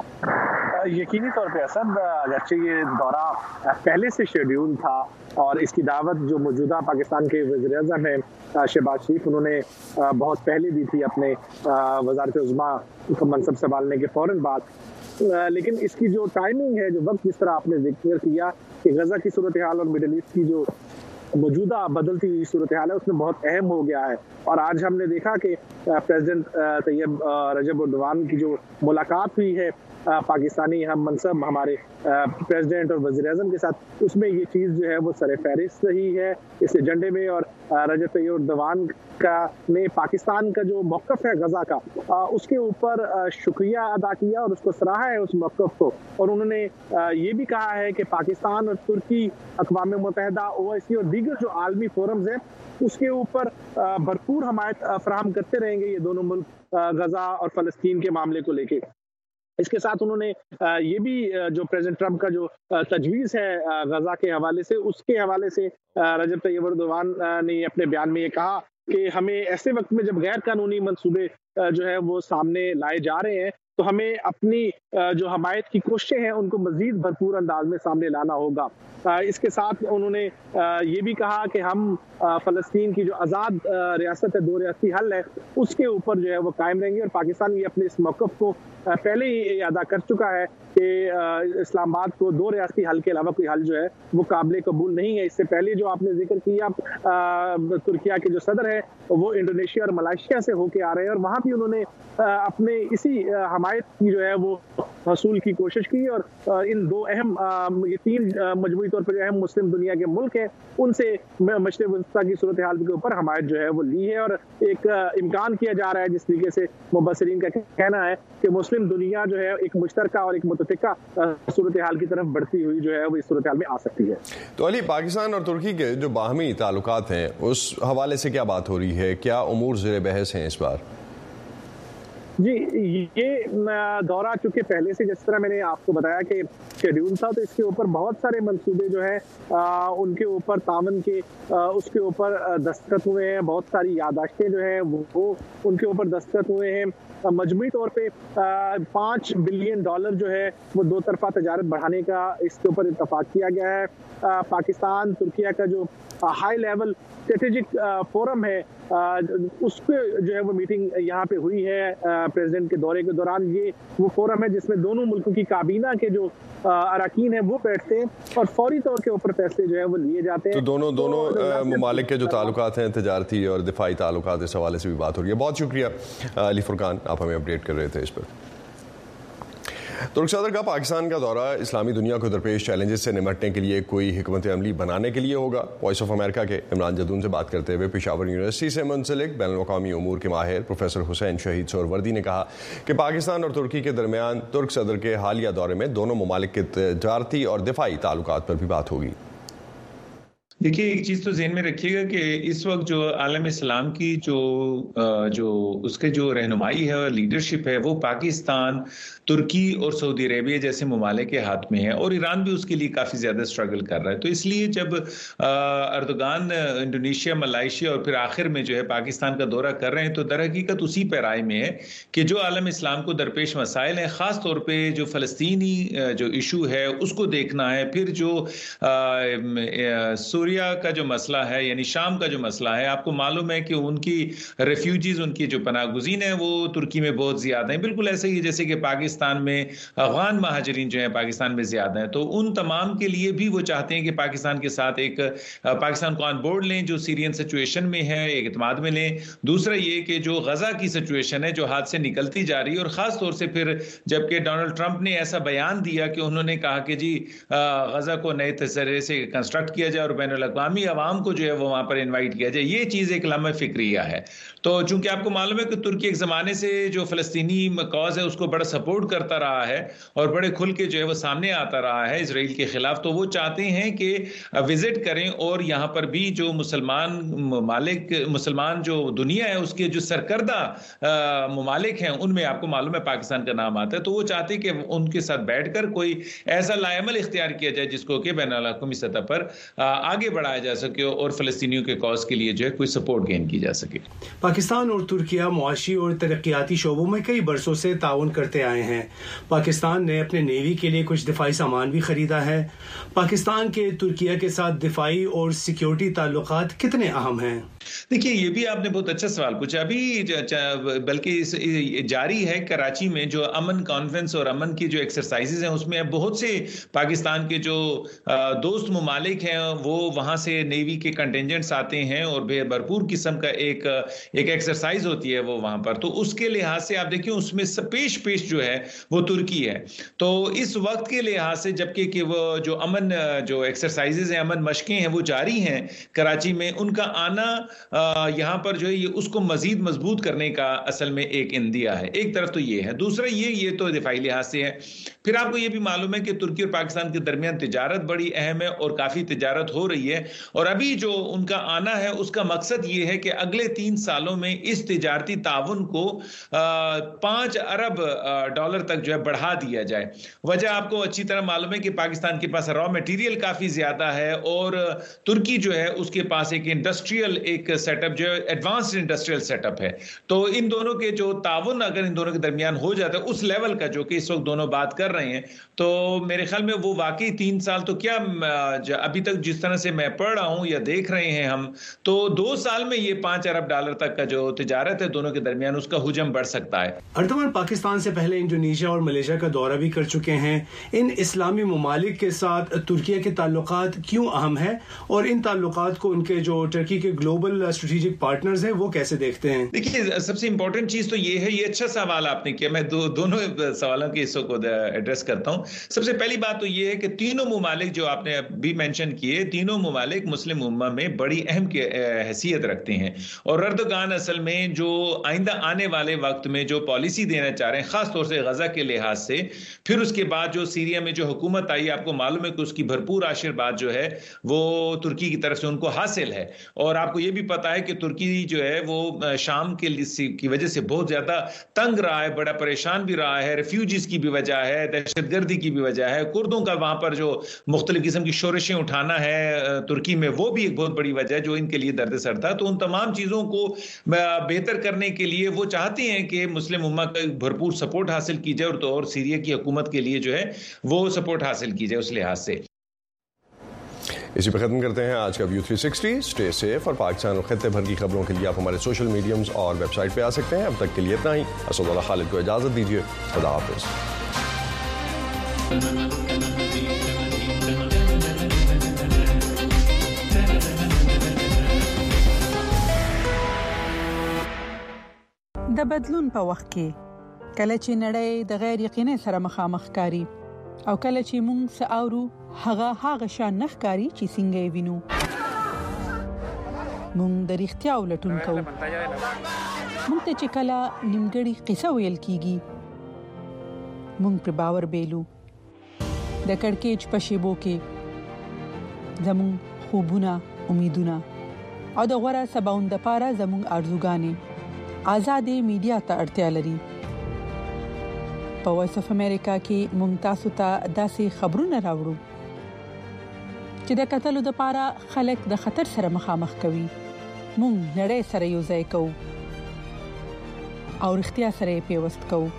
यकीनी तौर पे असद, अगरचे ये दौरा पहले से शेड्यूल था और इसकी दावत जो मौजूदा पाकिस्तान के वज़ीर-ए-आज़म हैं शहबाज शरीफ, उन्होंने बहुत पहले दी थी अपने वज़ारत-ए-उज़्मा का मनसब संभालने के फ़ौरन बाद। लेकिन इसकी जो टाइमिंग है, जो वक्त जिस तरह आपने जिक्र किया कि गजा की सूरत हाल और मिडल ईस्ट की जो मौजूदा बदलती सूरत हाल है, उसमें बहुत अहम हो गया है। और आज हमने देखा कि प्रेसिडेंट तैयब रजब अर्दवान की जो मुलाकात हुई है पाकिस्तानी हम मनसब हमारे प्रेसिडेंट और वज़ीर-ए-आज़म के साथ, उसमें ये चीज़ जो है वो सर फहरिस्त रही है इस एजेंडे में। और रजब तैयब अर्दवान का ने पाकिस्तान का जो मौक़िफ़ है गजा का, उसके ऊपर शुक्रिया अदा किया और उसको सराहा है उस मौक़िफ़ को। और उन्होंने ये भी कहा है कि पाकिस्तान और तुर्की अक़वाम मुत्तहिदा, ओ आई सी और दीगर जो आलमी फोरम्स हैं, उसके ऊपर भरपूर हमायत फराहम करते रहेंगे ये दोनों मुल्क गजा और फ़लस्तीन के मामले को लेके। इसके साथ उन्होंने ये भी जो प्रेसिडेंट ट्रंप का जो तजवीज़ है गजा के हवाले से, उसके हवाले से रजब तैयब अर्दवान ने अपने बयान में ये कहा कि हमें ऐसे वक्त में जब गैर कानूनी मंसूबे जो है वो सामने लाए जा रहे हैं, तो हमें अपनी जो हमायत की कोशिशें हैं उनको मज़ीद भरपूर अंदाज में सामने लाना होगा। इसके साथ उन्होंने ये भी कहा कि हम फ़लस्तीन की जो आज़ाद रियासत है, दो रियासती हल है, उसके ऊपर जो है वो कायम रहेंगे। और पाकिस्तान ये अपने इस मौक़िफ़ को पहले ही अदा कर चुका है कि इस्लामाबाद को दो रियासती हल के अलावा कोई हल जो है वो काबिल कबूल नहीं है। इससे पहले जो आपने जिक्र किया, तुर्किया के जो सदर है वो इंडोनेशिया और मलेशिया से होके आ रहे हैं, और वहाँ भी उन्होंने अपने इसी हमायत की जो है वो हसूल की कोशिश की। और इन दो अहम, ये तीन मजमूई तौर पर अहम मुस्लिम दुनिया के मुल्क हैं, उनसे मशरिक़ वस्ता की सूरत हाल के ऊपर हमायत जो है वो ली है। और एक इम्कान किया जा रहा है, जिस तरीके से मुबस्सिरीन का कहना है कि मुस्लिम दुनिया जो है एक मुश्तरका और एक मुत्तफ़िका सूरत हाल की तरफ बढ़ती हुई जो है वो इस सूरत हाल में आ सकती है।
तो अली, पाकिस्तान और तुर्की के जो बाहमी ताल्लुकात हैं, उस हवाले से क्या बात हो रही है? क्या उमूर ज़ेर बहस हैं इस बार?
جی یہ دورہ چونکہ پہلے سے جس طرح میں نے آپ کو بتایا کہ شیڈیول تھا تو اس کے اوپر بہت سارے منصوبے جو ہے ان کے اوپر تعاون کے اس کے اوپر دستخط ہوئے ہیں، بہت ساری یادداشتیں جو ہیں وہ ان کے اوپر دستخط ہوئے ہیں. مجموعی طور پہ پانچ بلین ڈالر جو ہے وہ دو طرفہ تجارت بڑھانے کا اس کے اوپر اتفاق کیا گیا ہے. پاکستان ترکیہ کا جو ہائی لیول اسٹریٹجک فورم ہے اس پہ جو ہے وہ میٹنگ یہاں پہ ہوئی ہے پریزیڈنٹ کے دورے کے دوران. یہ وہ فورم ہے جس میں دونوں ملکوں کی کابینہ کے جو اراکین ہیں وہ بیٹھتے ہیں اور فوری طور کے اوپر فیصلے جو ہے وہ لیے جاتے ہیں.
تو دونوں دونوں ممالک کے جو تعلقات ہیں تجارتی اور دفاعی تعلقات اس حوالے سے بھی بات ہو رہی ہے. بہت شکریہ علی فرقان، آپ ہمیں اپڈیٹ کر رہے تھے اس پر. ترک صدر کا پاکستان کا دورہ اسلامی دنیا کو درپیش چیلنجز سے نمٹنے کے لیے کوئی حکمت عملی بنانے کے لیے ہوگا. وائس آف امریکہ کے عمران جدون سے بات کرتے ہوئے پشاور یونیورسٹی سے منسلک بین الاقوامی امور کے ماہر پروفیسر حسین شہید سہروردی نے کہا کہ پاکستان اور ترکی کے درمیان ترک صدر کے حالیہ دورے میں دونوں ممالک کے تجارتی اور دفاعی تعلقات پر بھی بات ہوگی.
دیکھیے ایک چیز تو ذہن میں رکھیے گا کہ اس وقت جو عالم اسلام کی جو جو اس کے جو رہنمائی ہے اور لیڈرشپ ہے وہ پاکستان، ترکی اور سعودی عربیہ جیسے ممالک کے ہاتھ میں ہے، اور ایران بھی اس کے لیے کافی زیادہ سٹرگل کر رہا ہے. تو اس لیے جب اردوغان انڈونیشیا، ملائیشیا اور پھر آخر میں جو ہے پاکستان کا دورہ کر رہے ہیں تو در حقیقت اسی پیرائے میں ہے کہ جو عالم اسلام کو درپیش مسائل ہیں، خاص طور پہ جو فلسطینی جو ایشو ہے اس کو دیکھنا ہے، پھر جو سوریا کا جو مسئلہ ہے یعنی شام کا جو مسئلہ ہے. آپ کو معلوم ہے کہ ان کی ریفیوجیز، ان کی جو پناہ گزین ہیں وہ ترکی میں بہت زیادہ ہیں، بالکل ایسے ہی جیسے کہ پاکستان میں افغان مہاجرین جو ہیں پاکستان میں زیادہ ہیں. تو ان تمام کے لیے بھی وہ چاہتے ہیں کہ پاکستان کے ساتھ ایک پاکستان کو آن بورڈ لیں جو سیرین سچویشن میں ہے، ایک اعتماد میں لیں. دوسرا یہ کہ جو غزہ کی سچویشن ہے جو ہاتھ سے نکلتی جا رہی ہے، اور خاص طور سے پھر جبکہ ڈونلڈ ٹرمپ نے ایسا بیان دیا کہ انہوں نے کہا کہ جی غزہ کو نئے طرح سے کنسٹرکٹ کیا جائے اور بین الاقوامی عوام کو جو ہے وہ وہاں پر انوائٹ کیا جائے. یہ چیز ایک لمحہ فکریہ ہے. تو چونکہ آپ کو معلوم ہے کہ ترکی ایک زمانے سے جو فلسطینی کاز ہے اس کو بڑا سپورٹ کرتا رہا ہے اور بڑے کھل کے جو ہے وہ سامنے آتا رہا ہے اسرائیل کے خلاف، تو وہ چاہتے ہیں کہ وزٹ کریں اور یہاں پر بھی جو مسلمان ممالک، مسلمان جو دنیا ہے اس کے جو سرکردہ ممالک ہیں ان میں آپ کو معلوم ہے پاکستان کا نام آتا ہے. تو وہ چاہتے ہیں کہ ان کے ساتھ بیٹھ کر کوئی ایسا لائعمل اختیار کیا جائے جس کو کہ بین الاقوامی سطح پر آگے بڑھایا جا سکے اور فلسطینیوں کے کاز کے لیے جو ہے کوئی سپورٹ گین کی جا سکے.
پاکستان اور ترکیہ معاشی اور ترقیاتی شعبوں میں کئی برسوں سے تعاون کرتے آئے ہیں. پاکستان نے اپنے نیوی کے لیے کچھ دفاعی سامان بھی خریدا ہے. پاکستان کے ترکیہ کے ساتھ دفاعی اور سیکیورٹی تعلقات کتنے اہم ہیں؟
دیکھیے یہ بھی آپ نے بہت اچھا سوال پوچھا. ابھی بلکہ جاری ہے کراچی میں جو امن کانفرنس اور امن کی جو ایکسرسائزز ہیں اس میں بہت سے پاکستان کے جو دوست ممالک ہیں وہ وہاں سے نیوی کے کنٹینجنٹس آتے ہیں اور بھرپور قسم کا ایک ایک ایکسرسائز ہوتی ہے وہ وہاں پر. تو اس کے لحاظ سے آپ دیکھیں اس میں پیش پیش جو ہے وہ ترکی ہے. تو اس وقت کے لحاظ سے جبکہ کہ وہ جو امن جو ایکسرسائزز ہیں، امن مشقیں ہیں وہ جاری ہیں کراچی میں، ان کا آنا یہاں پر جو ہے یہ اس کو مزید مضبوط کرنے کا اصل میں ایک اندیہ ہے. ایک طرف تو یہ ہے، دوسرا یہ یہ تو دفاعی لحاظ سے ہے. پھر آپ کو یہ بھی معلوم ہے کہ ترکی اور پاکستان کے درمیان تجارت بڑی اہم ہے اور کافی تجارت ہو رہی ہے، اور ابھی جو ان کا آنا ہے اس کا مقصد یہ ہے کہ اگلے تین سالوں میں اس تجارتی تعاون کو پانچ ارب ڈالر تک جو ہے بڑھا دیا جائے. وجہ آپ کو اچھی طرح معلوم ہے کہ پاکستان کے پاس را میٹیریل کافی زیادہ ہے اور ترکی جو ہے اس کے پاس ایک انڈسٹریل ایک سیٹ اپ جو ہے ایڈوانسڈ انڈسٹریل سیٹ اپ ہے. تو ان دونوں کے جو تعاون اگر ان دونوں کے درمیان ہو جاتا ہے اس لیول کا جو کہ اس وقت دونوں بات کر رہے ہیں، تو میرے خیال میں وہ واقعی تین سال تو کیا ابھی تک جس طرح سے میں پڑھ رہا ہوں یا دیکھ رہے ہیں ہم، تو دو سال میں یہ پانچ ارب ڈالر تک کا جو تجارت ہے دونوں کے درمیان اس کا حجم بڑھ سکتا ہے.
اردوان پاکستان سے پہلے انڈونیشیا اور ملیشیا کا دورہ بھی کر چکے ہیں. ان اسلامی ممالک کے ساتھ ترکیہ کے تعلقات کیوں اہم ہیں اور ان تعلقات کو ان کے جو ٹرکی کے گلوبل اسٹریٹجک پارٹنرز ہیں وہ کیسے دیکھتے ہیں؟
دیکھیے سب سے امپورٹنٹ چیز تو یہ ہے، یہ اچھا سوال آپ نے کیا، میں دو دونوں سوالوں کے حصوں کو ایڈریس کرتا ہوں. سب سے پہلی بات تو یہ ہے کہ تینوں ممالک جو آپ نے بھی مینشن کیے، تینوں दोनों ममालिक मुस्लिम उम्मा में बड़ी अहम हैसियत रखते हैं। और अर्दोगान असल में जो आइंदा आने वाले वक्त में जो पॉलिसी देना चाह रहे हैं, खास तौर से गजा के लिहाज से, फिर उसके बाद जो सीरिया में जो हुकूमत आई, आपको मालूम है कि उसकी भरपूर आशीर्वाद जो है वो तुर्की की तरफ से उनको हासिल है। और आपको ये भी पता है कि तुर्की जो है वो शाम के की वजह से बहुत ज्यादा तंग रहा है, बड़ा परेशान भी रहा है, रेफ्यूजीज की भी वजह है, दहशतगर्दी की भी वजह है, कुर्दों का वहां पर जो मुख्तलिफ किस्म की शोरशें उठाना है तुर्की में, वो भी एक बहुत बड़ी वजह है जो इनके लिए दर्द सर था। तो उन तमाम चीजों को बेहतर करने के लिए वो चाहते हैं कि मुस्लिम उम्मा का भरपूर सपोर्ट हासिल की जाए, और तो और सीरिया की हुकूमत के लिए जो है वो सपोर्ट हासिल की जाए उस लिहाज से।
इसी पर खत्म करते हैं आज का view three sixty. Stay safe, और पाकिस्तान और खत्ते भर की खबरों के लिए आप हमारे सोशल मीडियम्स और वेबसाइट पे आ सकते हैं। अब तक के लिए इतना ही। असदुल्लाह खालिद को इजाजत दीजिए। खुदा हाफिज।
د بدلون په وخت کې کله چې نړۍ د غیر یقیني سره مخامخ کاری او کله چې موږ ساورو هغه هغه شان نخکاری چې څنګه وینو، موږ د اړتیا ولټون کوو. موږ ته چې کله نیمګړی قصه ویل کیږي موږ پر باور بیلو. د کڑکېچ په شیبو کې زموږ خوبونه، امیدونه او د غوړه سباوند لپاره زموږ ارزوګانې آزادې میډیا ته اړتیا لري. په وایس اف امریکا کې موږ تاسو ته داسې خبرونه راوړو چې د قتلو د لپاره خلک د خطر سره مخامخ کوي. موږ نړۍ سره یو ځای کوو او اړتیا سره پیوست کوو.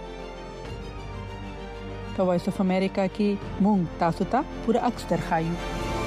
په وایس اف امریکا کې موږ تاسو ته پوره عکس درخایو.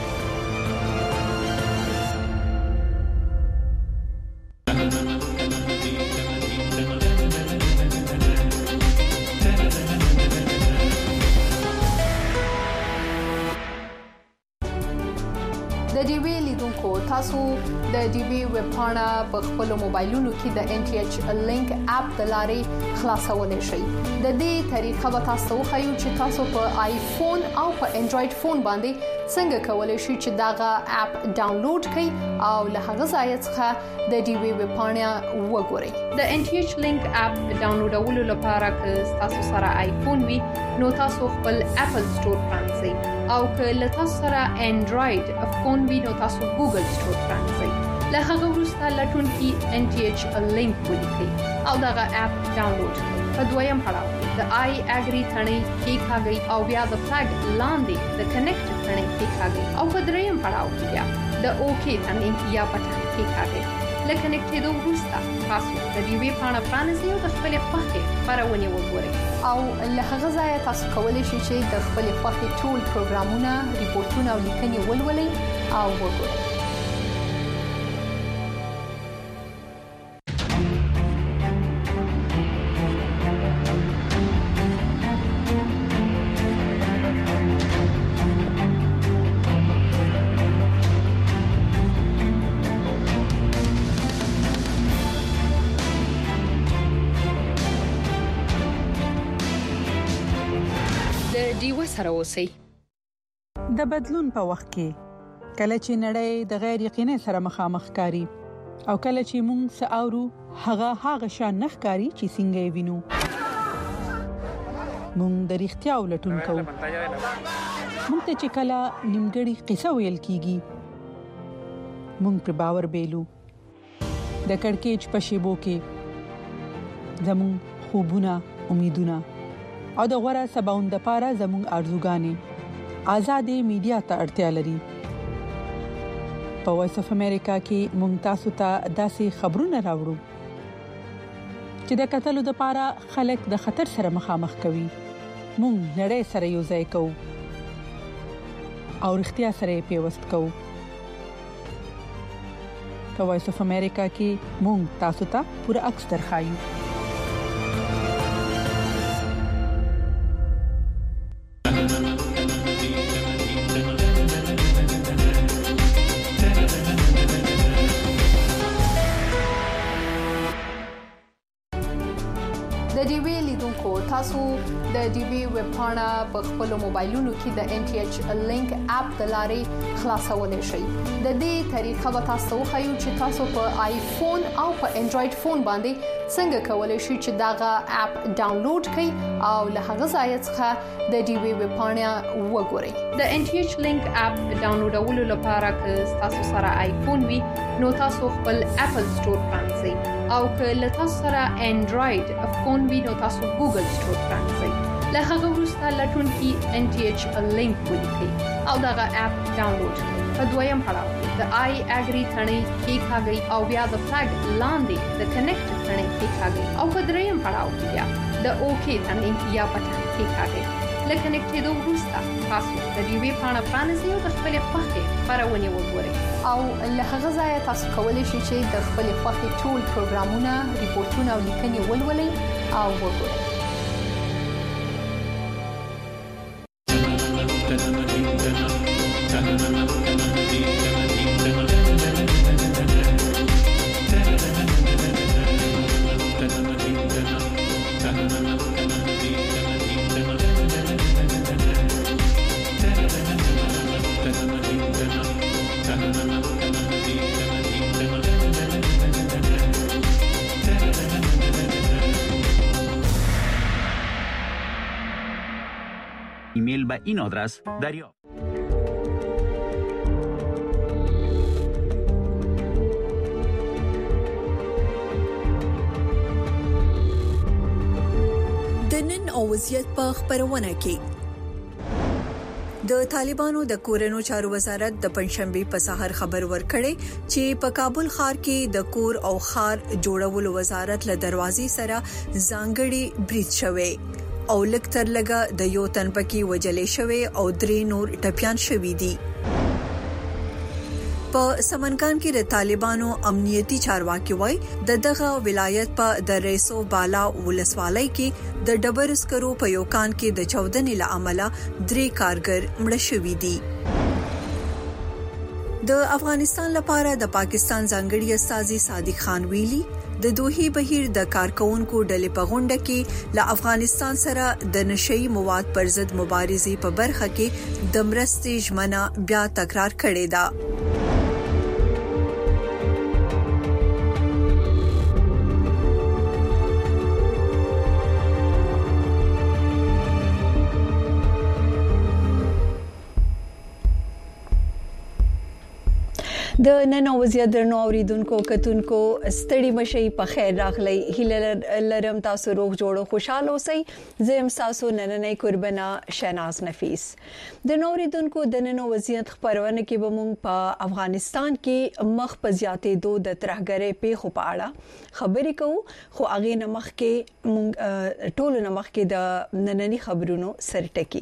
تاسو د ډي بي ویب پاڼه په خپل موبایلونو کې د ان ټي ایچ لینک اپ د لارې خلاصولای شئ. د دې طریقه به تاسو خو چې تاسو په آیفون او په انډراید فون باندې څنګه کولای شئ چې داغه اپ ډاونلوډ کړئ او له هغه ځای څخه د ډي بي ویب پاڼه وګورئ. د ان ټي ایچ لینک اپ ډاونلوډولو لپاره که تاسو سره آیفون وي نو تاسو خپل اپل سٹور پرانځئ، او که له تاسو سره انډراید فون وي نو تاسو ګوګل سٹور پرانځئ. له هغه وروسته لټون کې ان ټي ایچ لینک ولیکئ او دغه اپ ډاونلوډ کړئ. په دویم پړاو کې د آی اګری ثنې کلیکاږئ او بیا د فلګ لاندې د کنیکټ ثنې کلیکاږئ او په دریم پړاو کې بیا د اوکی ثنې یا بټن کلیکاږئ. لکه کنیکټېدو وروسته تاسو د دې وی پاڼه پرانیزئ او د خپل خوښې خبرونه وګورئ، او له هغه ځای تاسو کولی شئ چې د خپل خوښې ټول پروګرامونه، ریپورتونه او لیکنې ولولئ او وګورئ.
سره اوسئ. د بدلون په وخت کې کله چې نړۍ د غیر یقیني سره مخامخ کاری او کله چې موږ ساورو هغه هغه شان نخکاری چې څنګه وینو، موږ د اړتیا ولټون کوو. موږ ته چې کله نیمګړی قصه ویل کیږي موږ پر باور بیلو. د کڑکېچ په شیبو کې زموږ خوبونه، امیدونه او د غوړه سباوند لپاره زموږ ارزوګانې آزادې میډیا ته اړتیا لري. په وایس اف امریکا کې موږ تاسو ته داسې خبرونه راوړو چې د قتلو د لپاره خلک د خطر سره مخامخ کوي. موږ نړۍ سره یو ځای کوو او اړتیا سره پیوست کوو. په وایس اف امریکا کې موږ تاسو ته پوره عکس درخایو.
تاسو د ډي بي ویب پاڼه په خپل موبایلونو کې د ان ټي ایچ لینک اپ د لارې خلاصولای شئ. د دې طریقه به تاسو خو چې تاسو په آیفون او په انډراید فون باندې څنګه کولای شئ چې داغه اپ ډاونلوډ کړئ او له هغه ځای څخه د ډي وی ویب پاڼه وګورئ. د ان ټي ایچ لینک اپ ډاونلوډولو لپاره که تاسو سره آیفون وي نو تاسو خپل اپل سٹور پرانځئ او که له تاسو سره انډراید فون وي نو تاسو ګوګل سٹور پرانځئ. له هغه وروسته لټون کې ان ټي ایچ لینک ولیکئ او دغه اپ ډاونلوډ کړئ. په دویم پړاو کې د آی اګری ثنې کې کاږي او بیا د فلګ لاندې د کنیکټ ثنې کې کاږي او په دریم پړاو کې بیا د اوکی ثنې یا بټن کې کاږي. لکه کنیکټېدو وروسته تاسو د دې وی پاڼه پرانیزئ او د خپل خوښې خبرونه وګورئ او له هغه ځای تاسو کولی شئ چې د خپل خوښې ټول پروګرامونه، ریپورتونه او لیکنې ولولئ او وګورئ.
ایمیل به این آدرس دریافت.
د نن او وضعیت په خبرونه کې د طالبانو د کورونو چارو وزارت د پنځشنبه په سحر خبر ورکړی چې په کابل ښار کې د کور او ښار جوړولو وزارت له دروازې سره ځانګړي بریټ شوی او لکتر لګه د یو تن پکې وجلې شوی او درې نور ټپيان شوی دي. په سمنګان کې د طالبانو امنیتي چارواکي وای د دغه ولایت په د ریسو بالا ولسوالۍ کې د ډبر اسکرو په یو کان کې د چودنې لامل درې کارګر مړ شوی دي. د افغانستان لپاره د پاکستان ځانګړي استاذي صادق خان ویلي د دوحي بهیر د کارکونکو ډلې په غونډه کې له افغانستان سره د نشئی مواد پر ضد مبارزې په برخه کې د مرستې ژمنه بیا تکرار کړې ده. د نن وضعیت درنو اوریدونکو کتونکو ستړي مشي په خیر راغلی هیله لرم تاسو روغ جوړو خوشاله اوسئ. زم تاسو نننې قربانا شیناز نفیس د اوریدونکو د نن وضعیت خبرونه کې به مونږ په افغانستان کې مخ په زیاتې دوه د ترهګرۍ په په اړه خبرې کوو خو اغه نمخ کې مونږ ټول نمخ کې د نننې خبرونو سرټکی.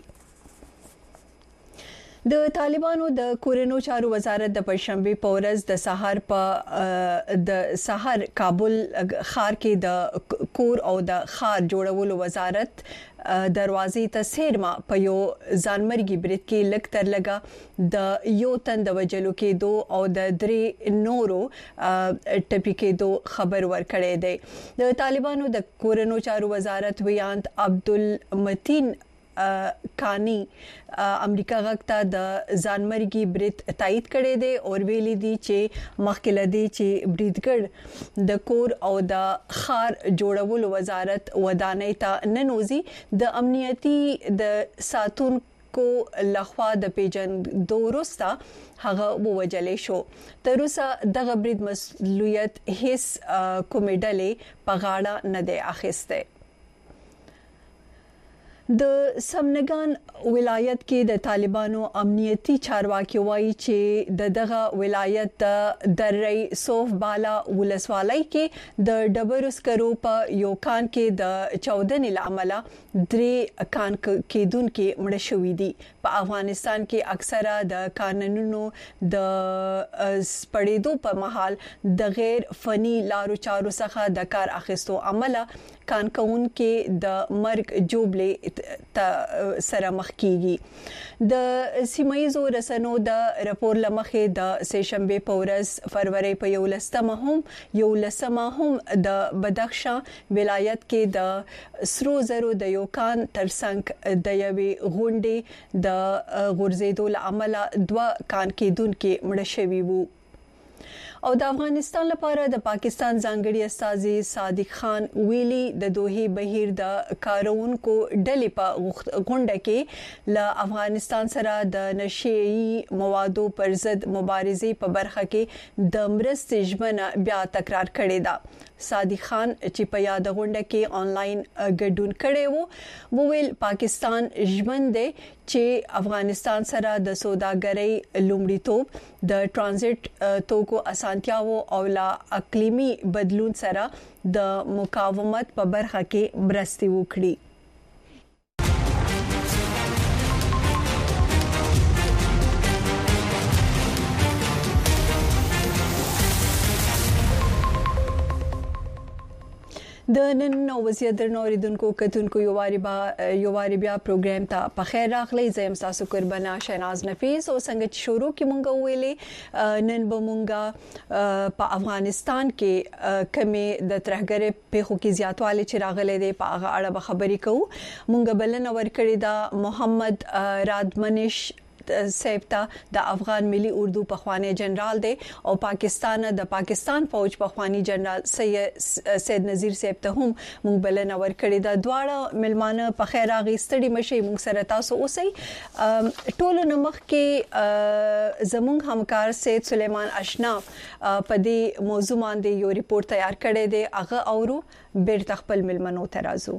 د طالبانو د کورونو چارو وزارت د پنځشنبه په ورځ د سحر په د سحر کابل ښار کې د کور او د ښار جوړولو وزارت دروازې ته سیرما په یو ځانمرګي بریټ کې لکتر لګا د یو تن د وجلو کې دو او د درې نورو ټپي کې دو خبر ورکړی دی. د طالبانو د کورونو چارو وزارت ویانت عبدالمتین کانی امریکا غکتا د ځانمرګي بریټ تایید کړي دي او ویلي دي چې مخکله دي چې بریټګر د کور او د خار جوړولو وزارت ودانۍ ته ننوزي د امنیتي د ساتون کو لخوا د پیجن دورستا هغه ووجلې شو. تر اوسه دغه بریټ مسؤلیت هیڅ کومیډلې په غاړه نه دی اخیسته. د سمنګان ولایت کې د طالبانو امنیتي چارواکي وایي چې د دغه ولایت د درې صوف بالا ولسوالۍ کې د ډبرو سکرو په یو کان کې د چودنې لامل درې کان کېدونکو مړ شوي دي. په افغانستان کې اکثره د قانونونو د سپړېدو په محل د غیر فني لارو چارو څخه د کار اخیستو عمله کانکون کې د مرګ جوړلې سره مخ کیږي د سیمایزو رسنو د راپور لمخې د سهشنبه په ورځ فروری په یو لسمه هم یو لسمه هم د بدخشان ولایت کې د سرو زرو د یو کان ترڅنګ د یوې غونډې د غورځېدو لامل دوه کان کېدونکو مړه شوي وو او د افغانستان لپاره د پاکستان ځانګړي استازي صادق خان ویلي د دوه بهیر د کارونکو ډلې په غونډه کې ل افغانستان سره د نشئی موادو پر ضد مبارزې په برخه کې د مرستې ژمنه بیا تکرار کړې ده صادق خان چې په یاد غونډه کې آنلاین ګډون کړي وو وویل پاکستان ژمن دی چې افغانستان سره د سوداګرۍ لومړیتوب د ترانزیت توکو اسانتیاو او لا اقلیمي بدلون سره د مقاومت په برخه کې مرستې وکړي د نن نو وزیر درنوریدونکو کتونکو یو واری با یو واری بیا پروګرام ته په خیر راغلی زم تاسو قربانا شیناز نفیس او څنګه شروع کی مونږ ویلې نن به مونږ په افغانستان کې کمی د ترهګر پیښو کې زیاتوالی چې راغلي دی په هغه اړه خبرې کوو مونږ بلنه ورکړی دا محمد رادمنش سیفتا د افغان ملي اردو پخوانی جنرال دی او پاکستان د پاکستان فوج پخوانی جنرال سید سید نذیر سیفتا هم مونږ بلنه ورکړی دا دواړه ملمانه په خیر راغستړي مشي مونږ سره تاسو اوسئ ټول نمخ کې زمونږ همکار سید سلیمان اشنا په دې موضوع باندې یو ریپورت تیار کړی دی هغه اورو بیرته خپل ملمنو ترازو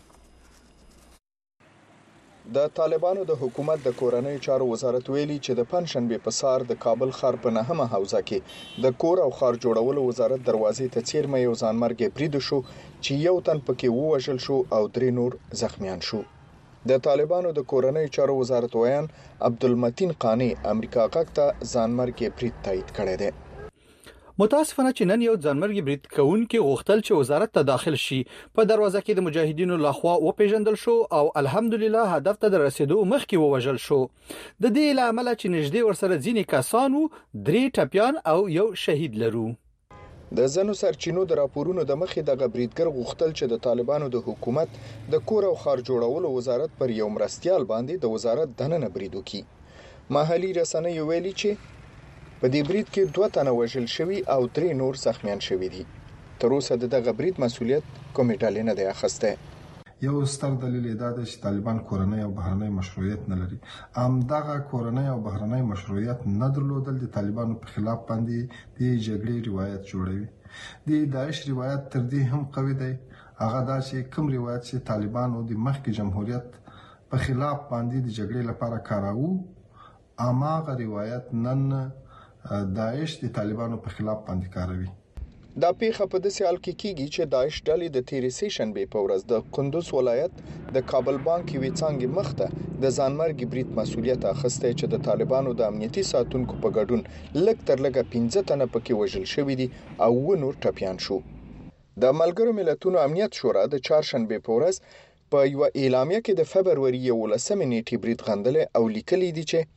د طالبانو د حکومت د کورنۍ چارو وزارت ویلي چې د پنځشنبه په سار د کابل ښار په نهمه حوزه کې د کور او ښار جوړولو وزارت دروازې ته چیرمه یو ځانمرګ برید شو چې یو تن پکې ووژل شو او درې نور زخمیان شو د طالبانو د کورنۍ چارو وزارت ویان عبدالمتین قانی امریکا غاک ته ځانمرګ برید تایید کړی دی
متاسفانه چې نن یو ځانمرګي برید کوونکې غوښتل چې وزارت ته داخل شي په دروازه کې د مجاهدینو لخوا او پیژندل شو او الحمدلله هدف ته د رسیدو مخکې ووژل شو د دې لامل چې نږدې ورسره ځینې کسانو درې ټپيان او یو شهید لرو
د زنو سرچینو د راپورونو د مخې د غبريدګر غوښتل چې د طالبانو د حکومت د کور او ښار جوړولو وزارت پر یو مرستيال باندې د وزارت دننه برید وکړي محلي رسنۍ ویلي چې په دې برید کې دوه تنه وژل شوي او درې نور زخمیان شوي دي تر اوسه د دغه برید مسولیت کومې ډلې نه دی اخیسته
یو ستر دلیل دا دی چې طالبان کورنۍ او بهرنۍ مشروعیت نه لري ام دغه کورنۍ او بهرنۍ مشروعیت نه درلودل د طالبانو په خلاف باندې د جګړې روایت جوړوي د داعش روایت تر دې هم قوي دی هغه دا چې کوم روایت چې طالبانو د مخکې جمهوریت په خلاف باندې د جګړې لپاره کاراوه اماغه روایت نن داعش د طالبانو په خلاف باندې کاروي
دا پیښه په داسې حال کې کیږي چې داعش ډلې د تیرې سیشنبه په ورځ د قندوز ولایت د کابل بانک یوې څنګه مخته د ځانمرګي برید مسولیت اخیسته چې د طالبانو د امنیتي ساتونکو په ګډون لږ تر لږه پنځه تنه پکې وژل شوي دي او و نور ټپيان شو د ملګرو ملتونو امنیت شورا د چهارشنبه په ورځ په یو اعلامیه کې د فبرवरी یولسمې نیټې برید غندل او لیکلي دي چې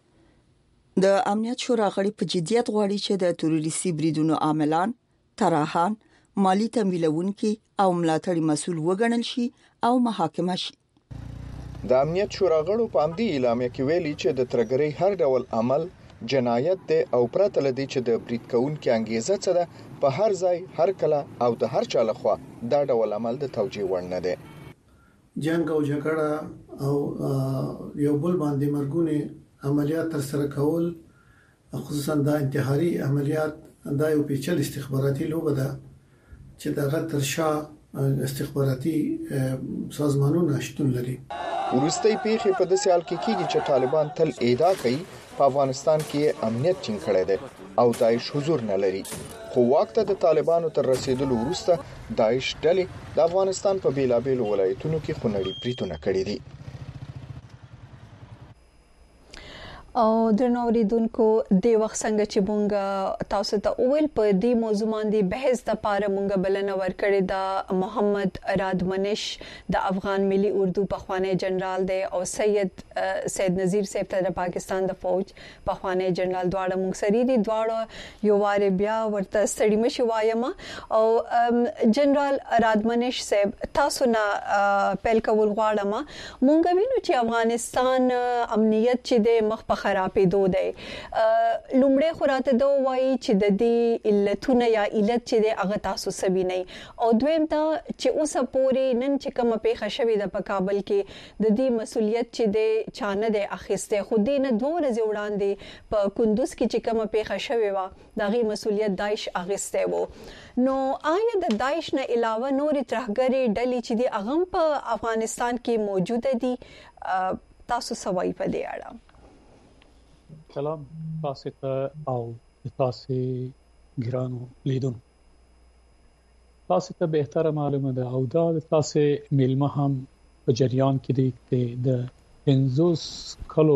د امنیت شورا غړي په جديت غواړي چې د تروریستي بریدونو عاملان، طراحان، مالی تمویلونکي او ملاتړي مسؤل وګڼل شي او محاکمه شي.
د امنیت شورا غړو په امدي اعلامیه کې ویلي چې د ترګرۍ هر ډول عمل جنایت دی او پرته لدی چې د برید کوونکو انګیزه څه ده په هر ځای هر کله او د هر چا لخوا دا ډول عمل د توجیه وړ نه دی.
جنگ او جګړه او یو بل باندې مرګونه عملیات تر سره کول خصوصا د انتحاري عملیات دا یو پیچل استخباراتي لوبه ده چې دغه ترشا استخباراتي سازمانونه شتون لري.
ورستۍ پیښې په داسې حال کې کیږي چې طالبان تل ادعا کوي په افغانستان کې امنیت ټینګ کړی دی او داعش حضور نه لري. خو وخت د طالبانو تر رسیدلو وروسته داعش ډلې د افغانستان په بیلابیلو ولایتونو کې خونړي بریدونه کړي دي.
او درنوریدونکو د وخت څنګه چې مونږ تاسو ته اول په دې موضوع باندې بحث د پاره مونږ بلنه ورکړې د محمد رادمنش د افغان ملي اردو پخوانی جنرال دی او سید سید نذیر صاحب ته پاکستان د فوج پخوانی جنرال دواړه مونږ سری دي دواړه یو واره بیا ورته ستړي مشي وایم او جنرال رادمنش صاحب تاسو نه پیل کول غواړم مونږ وینو چې افغانستان امنیت چې د مخ په خرابې دوه دی لومړی خوراته دوه وایي چې د دې علتونه یا علت چې د هغه تاسو سبي نه او دویم دا چې اوسه پورې نن چې کوم پیښه شوې ده په کابل کې د دې مسولیت چې د چانه د اخیسته خو دې نه دوه ورځې وړاندې په کندوز کې چې کوم پیښه شوې و دا غي مسولیت داعش اخیسته وو نو آیا د داعش نه علاوه نورې ترهګرې ډلې چې د اغم په افغانستان کې موجوده دي تاسو سوای په دې اړه
سلام تاسو ته او تاسو ګرانو لیدون تاسو ته به تر معلومه ده او دا تاسو ملمه هم په جریان کې دي د پنځوس کلو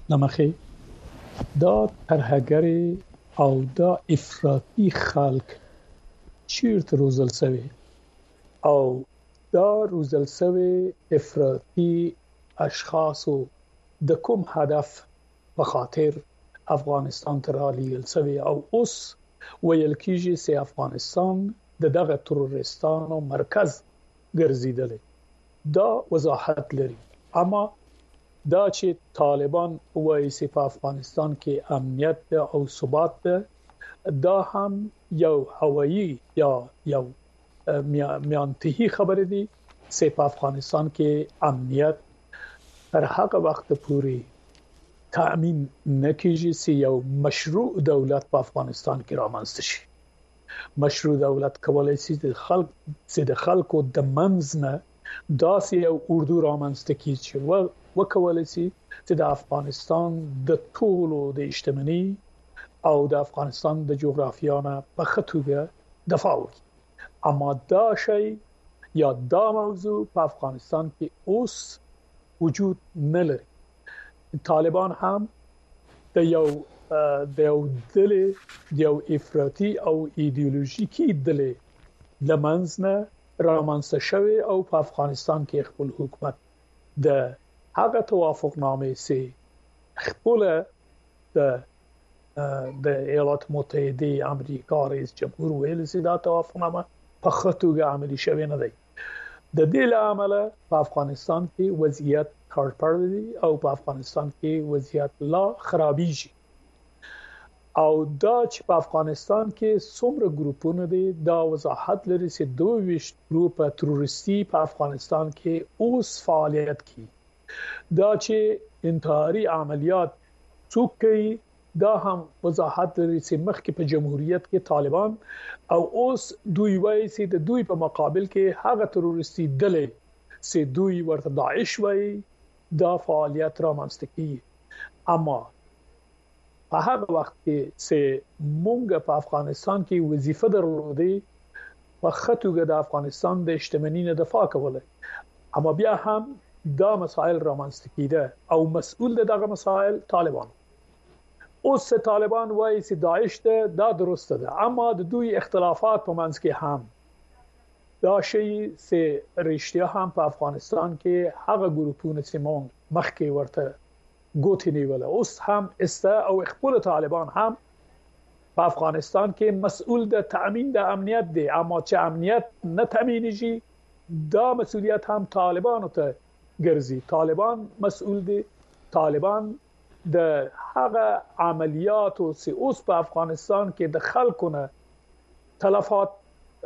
لمخه دا ترهګری او دا افراطي خلق چیرته روزل سوي او دا روزل سوي افراطي اشخاصو د کوم هدف په خاطر افغانستان ته رالیږل شوی او اوس ویل کیږي چې افغانستان د دغه تروریستانو مرکز ګرځیدل دا وضاحت لري اما دا چې طالبان وایي چې په افغانستان کې امنیت او ثبات ده دا هم یو هوایی یا یو میانتهی خبره دي چې په افغانستان کې امنیت تر هغه وخت پورې تأمین نکیږي چې یو مشروع دولت په افغانستان کې رامنځته شي مشروع دولت کولای شي د خلک چې د خلکو د منځ نه داسې یو اردو رامنځته کیږي چې وکولای شي چې د افغانستان د ټولو د اجتماعي او د افغانستان د جغرافیا نه په خطوګه دفاع وکړي اما دا شی یا دا موضوع په افغانستان کې اوس وجود نه لري طالبان هم د یو د یو دلې د یو افراطي او ایدئولوژیکي دلې لمنځنه رامنځته شوی او په افغانستان کې خپل حکومت د هغه توافقنامې سي خپل د د ایالات متحده امریکا رئیس جمهور ویل سي دا توافقنامه په خطوګه عملي شوی نه دی د دې لامل په افغانستان کې وضعیت کارپړ دي او په افغانستان کې وضعیت لا خرابېږي او دا چې په افغانستان کې څومره ګروپونه دي دا وضاحت لري چې دوه ویشت ګروپ تروریستي په افغانستان کې اوس فعالیت کوي دا چې انتحاري عملیات څوک کوي دا هم وضاحت لري چې مخکې په جمهوریت کې طالبان او اوس دوی وایي چې د دوی په مقابل کې هغه تروریستي ډلې چې دوی ورته داعش وایي دا فعالیت را منځته کیږي اما په هغه وخت کې چې مونږ په افغانستان کې وظیفه درلودې په خطوګه د افغانستان د اجتماعي نه دفاع کوله اما بیا هم دا مسائل را منځته کیده او مسؤل دغه مسائل طالبان اوس طالبان وایي چې داعش ده دا درسته ده اما د دوی اختلافات په منځ کې هم دا شی چې رښتیا هم په افغانستان کې هغه ګروپونه چې مونږ مخکې ورته ګوتې نیول اوس هم است او خپل طالبان هم په افغانستان کې مسؤل د تأمین د امنیت دي اما چې امنیت نه تامینېږي دا مسؤلیت هم طالبانو ته ګرځي طالبان مسؤل دي طالبان د هغه عملیاتو چې اوس په افغانستان کې د خلکو نه تلفات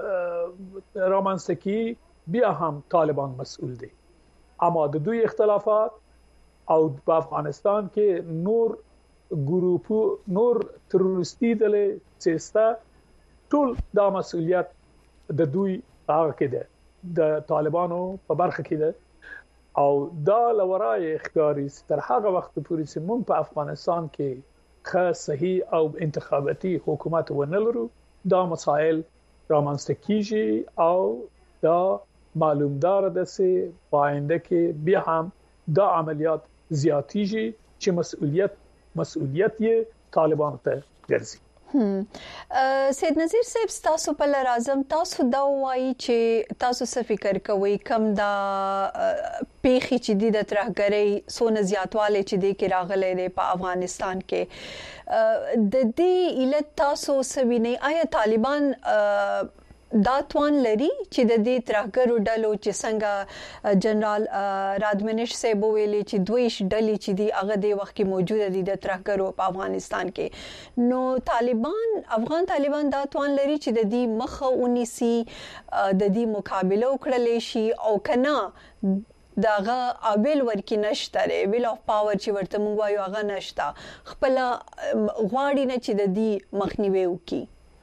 رامنځته کی بیا هم طالبان مسؤل دي اما د دوی اختلافات او په افغانستان کې نور ګروپو نور تروریستي ډلې چې ستا ټول دا مسؤلیت د دوی هغه کې ده د طالبانو په برخه کې ده او دا لورای اختیاري تر هغه وخت پورې چې موږ په افغانستان کې ښه صحیح او انتخاباتي حکومت ونلرو دا مسائل رامنځته کیږي او دا معلومدار ده چې پاینده کې بیا هم دا عملیات زیاتیږي چې مسؤلیت مسؤلیت یې طالبانو ته ګرځي.
سید نذیر صاحب تاسو په لار اعظم تاسو دا وایي چې تاسو څه فکر کوئ کم دا پیخي چې د ترهګرۍ سونه زیاتواله چې د کې راغلي دی په افغانستان کې د دې علت تاسو سوي نه آیا طالبان دا توان لري چې د دې ترهګرو ډلو چې څنګه جنرال رادمنش صاحب ویلي چې دویش ډلې چې دی هغه د وخت کې موجوده دي د ترهګرو په افغانستان کې نو طالبان افغان طالبان دا توان لري چې د دې مخه ونیسي د دې مقابله وکړي شي او کنه داغه ابل ورکی نشته ری ویل اف پاور چې ورته مونږ وایو هغه نشته خپل غواړي نه چې د دې مخنیوي وکړي.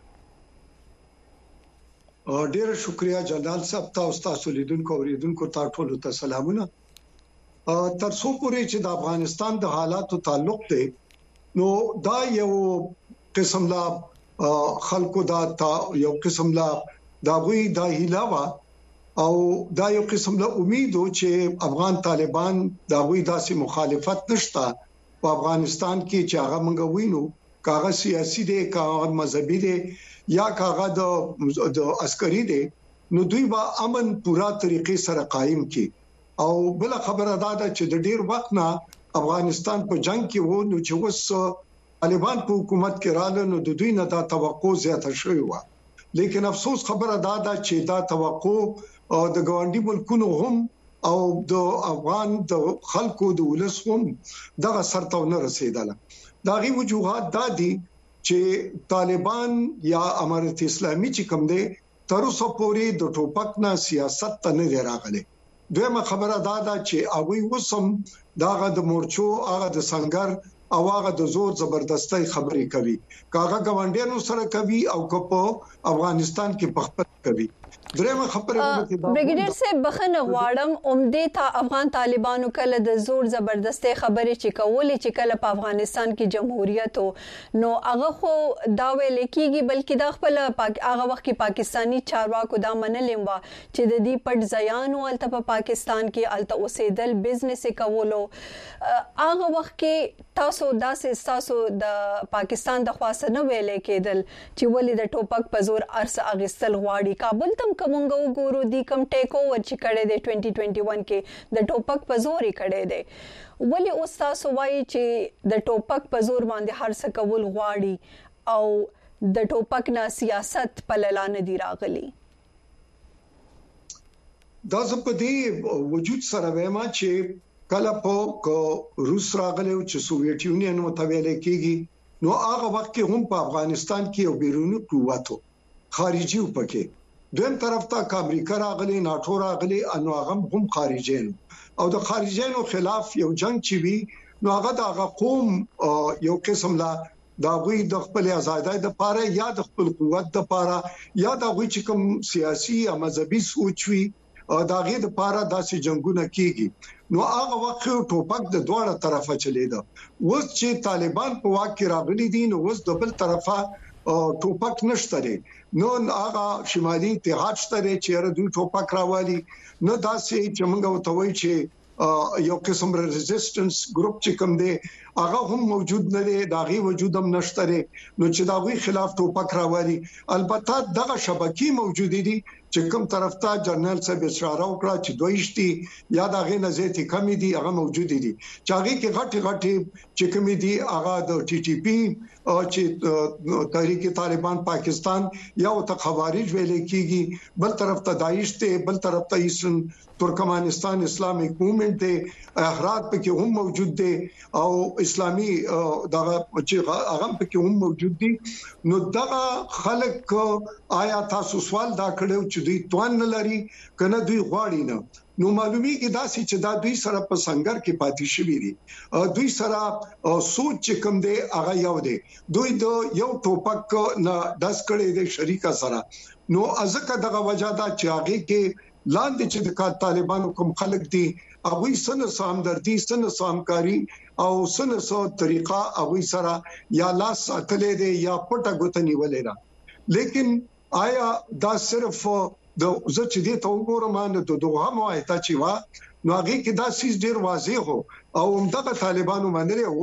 ډیر شکریا جنرال صاحب تاسو تاسو لیدونکو اوریدونکو ته ټول ته سلامونه. تر څو پورې چې د افغانستان د حالاتو تعلق دی نو دا یو قسم لا خلکو دا یو قسم لا دا وی دا هیلاوا او دا یو قسم لا امید چې افغان طالبان دا وی داسې مخالفت نشتا په افغانستان کې چې هغه موږ وینو کاغه سیاسي دی کاغه مذهبي دی یا کاغه د د عسکري دی نو دوی با امن پورا طریقې سره قائم کی او بل خبره دا ده چې د ډیر وخت نه افغانستان په جنگ کې وو نو چې وس طالبان په حکومت کې رااله نو د دوی نه دا توقع زیاته شوې و لیکن افسوس خبره دا ده چې دا توقع د ګاونډي ملکونو هم او د افغان د خلکو د ولس هم دغه سرته نه رسیدله. دا غي وجوهات دا دي چې طالبان یا امارت اسلامي چې کوم دي تر اوسه پورې د ټوپک نه سیاست ته نه راغلي. دویمه خبره دا ده چې هغه وسم داغه د مورچو هغه د سنگر او هغه د زور زبردستۍ خبرې کوي کاغه ګوندینو سره کوي او په افغانستان کې پخپل کوي. درېمه خبره
بریګیډیر صاحب بخنه غواړم اومدې ته افغان طالبانو کله د زور زبردستۍ خبرې چې کولې چې کله په افغانستان کې جمهوریت نو هغه خو دا ویل کېږي بلکې د خپل هغه وخت کې پاکستانی چارواکو دا منلم وا چې د دې پټ ځایانو الته په پاکستان کې الته اوسېدل بزنس کولو هغه وخت کې تاسو داسې تاسو د پاکستان د خاصه نه ویلې کېدل چې ولې د ټوپک په زور ارس اغستل غواړي کابل تم کومګو ګورو دی کم ټیک اوور چې کړي د دوه هزار اکیس کې د ټوپک په زور یې کړي دي ولی اوس تاسو وایي چې د ټوپک په زور باندې هر څه کول غواړي او د ټوپک نه سیاست په للانه دی راغلي.
دا په دې وجود سره وایم چې کله په روس راغلی چې سوویت یونین متویل کېږي نو هغه وخت کې هم په افغانستان کې یو بیرونی قوت خارجي وپکې دویم طرف ته امریکا راغلی ناتو راغلی انو هغه هم خارجین او د خارجینو خلاف یو جنگ چې وی نو هغه د قوم یو قسم لا دا وی د خپل آزادۍ د پاره یا د خپل قوت د پاره یا د وی چې کوم سیاسي یا مذهبي سوچ وی دا غي د پاره داسې جنگونه کیږي نو هغه وخت ټوپک د دوه طرفه چلیدا اوس چې طالبان په واک کې راغلي دي نو اوس د بل طرفه ټوپک نشته لري نو هغه شمالي اتحاد شته چې دوی ټوپک راوالي نو داسې چې موږ وتوي چې یو قسم ریزिस्टنس ګروپ چې کوم دی هغه هم موجود نه دی داغي وجود هم نشته نو چې داغي خلاف ټوپک راوالي البته دغه شبکې موجود دي چې کوم طرف ته جنرال صاحب اشاره وکړه چې دویشتي یا دغه نزيتي کمی دي هغه موجود دي چې هغه کې غټي غټي چې کمی دي هغه د ټي ټي پی او چې تحریک طالبان پاکستان یا او خوارج ویل کېږي بل طرف ته داعش ته بل طرف ته ایسن ترکمانستان اسلامیک موومنت ته احراد پکې هم موجود دي او اسلامي دغه چې هغه پکې هم موجود دي نو دغه خلک آیا تاسو سوال دا کړو چې دوی توان نه لري کنه دوی غواړي نه نو معلومی کې دا چې دا دوی سره په سنگر کې پاتې شوی دي دوی سره سوچ چې کوم دی هغه یو دی دوی د یو ټوپک نه داس کړي د شریکا سره نو ازکه دغه وجہ دا چې هغه کې لاندې چې د طالبانو کوم خلک دي هغه سن سامدردي سن سامکاری او سن سو طریقه هغه سره یا لاس ساتلې دي یا پټه غوتنی ولې دا لیکن آیا دا صرف د زه چې دې ته وګورم نو د دوه موایته چې وا نو هغه کې دا سیس ډیر واضح هو او همدغه طالبانو باندې وو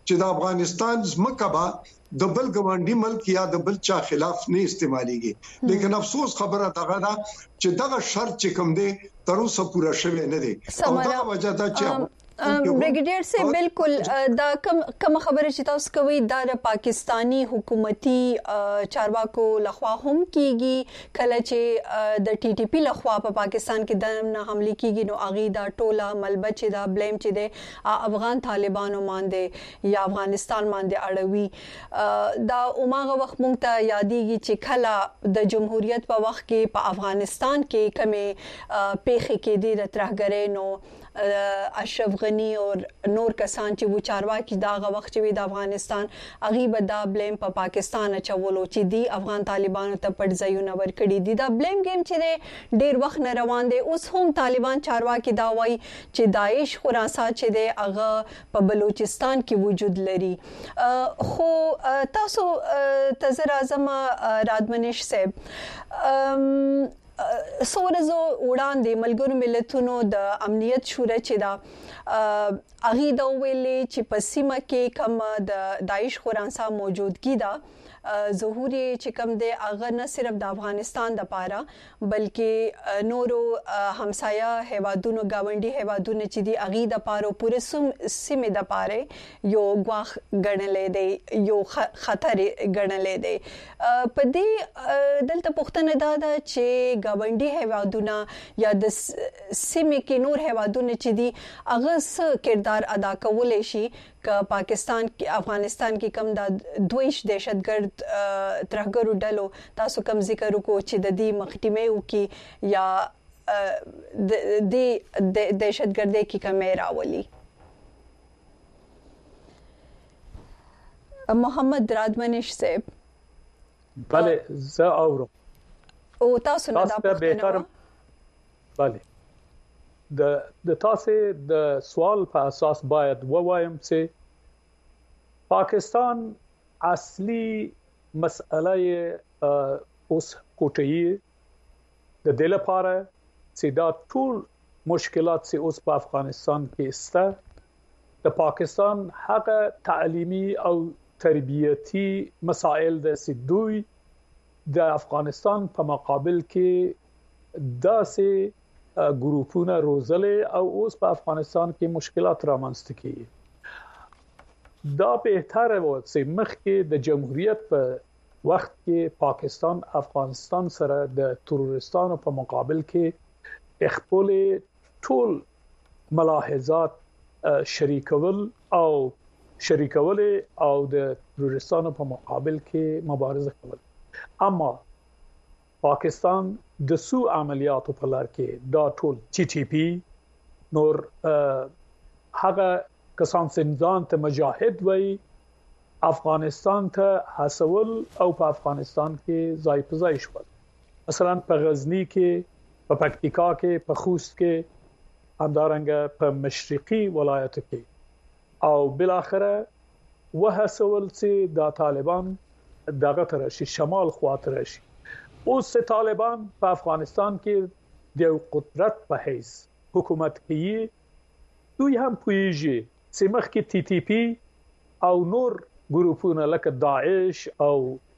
چې د افغانستان ځمکه به د بل ګوانډي ملک یا د بل چا خلاف نه استعماليږي لیکن افسوس خبره دغه ده چې دغه شرط چې کوم دی تر اوسه پوره شوی نه دی او دا وجه ده چې
بریګیډیر سے بالکل دا کم کم خبره چې تاسو کوي دا د پاکستانی حکومتي چارواکو لخوا هم کیږي کله چې د ټي ټي پی لخوا په پاکستان کې د نه حمله کیږي نو اغي دا ټوله ملبه چې دا بلیم چې د افغان طالبانو باندې یا افغانستان باندې اړوي دا اوماغه وخت مونږ ته یادېږي چې کله د جمهوریت په وخت کې په افغانستان کې کمه پیخي کې دي د ترهګرۍ نو اشرف غنی او نور کسان چې و چارواکي دا غ وخت چې د افغانستان غیب دا بلیم په پا پاکستان چولو چې دی افغان طالبانو ته پټ ځایونه ورکړي دي دا بلیم گیم چې ډیر وخت نه روان دي اوس هم طالبان چارواکي دا وایي چې داعش خراسان چې دی هغه په بلوچستان کې وجود لري خو تاسو تزر اعظم رادمنش صاحب سورزو وړاندې ملګرو ملتونو د امنیت شورا چې دا اغي دا ویلې چې په سیمه کې کم د داعش خراسان موجودګي دا ظهوري چې کوم دی هغه نه صرف د افغانستان د پاره بلکې نورو همسایه هیوادونو گاونډي هیوادونو چې دی اغي د پاره پوره سیمه د پاره یو غواخ غړنلې دی یو خطر غړنلې دی په دې دلته پښتنه دا ده چې گاونډي هیوادونو یا د سیمه کې نور هیوادونو چې دی هغه څه کردار ادا کولای شي ک پاکستان کې افغانستان کې کم د دویش دهشتګرد ترهګرو ډلو تاسو کم ذکر وکړو چې د دې مخټیمه وکي یا د دهشتګردۍ کې کمې راولي محمد رادمنش صاحب
بله زه اورم
او تاسو نه دا پوښتنه
بله د د تاسو د سوال په اساس باید ووایم چې پاکستان اصلي مسئله اوس کوټي د دې لپاره چې دا ټول مشکلات چې اوس په افغانستان کې سته د پاکستان هغه تعلیمي او تربیتی مسائل د سدوی د افغانستان په مقابل کې داسې ګروپونه روزلې او اوس په افغانستان کې مشکلات رامنځته کیږي دا بهتره و چې مخکې د جمهوریت په وخت کې پاکستان افغانستان سره د تروریستانو په مقابل کې خپل ټول ملاحظات شریکول او شریکول او د تروریستانو په مقابل کې مبارزه کول اما پاکستان د سو عملیاتو په لار کې دا ټول ټي ټي پی نور هغه کسان سنځان ته مجاهد وای افغانستان ته حسول او په افغانستان کې ځای په ځای شول مثلا په غزنی کې په پکتیکا کې په خوست کې همدارنګه په مشرقي ولایتو کې او بل اخره وهسول چې د طالبان دغه ترشي شمال خواته راشي اوس طالبان په افغانستان کې د قدرت په حیث حکومت کوي دوی هم پویږي چې مخکې ټي ټي پی او نور ګروپونه لکه داعش او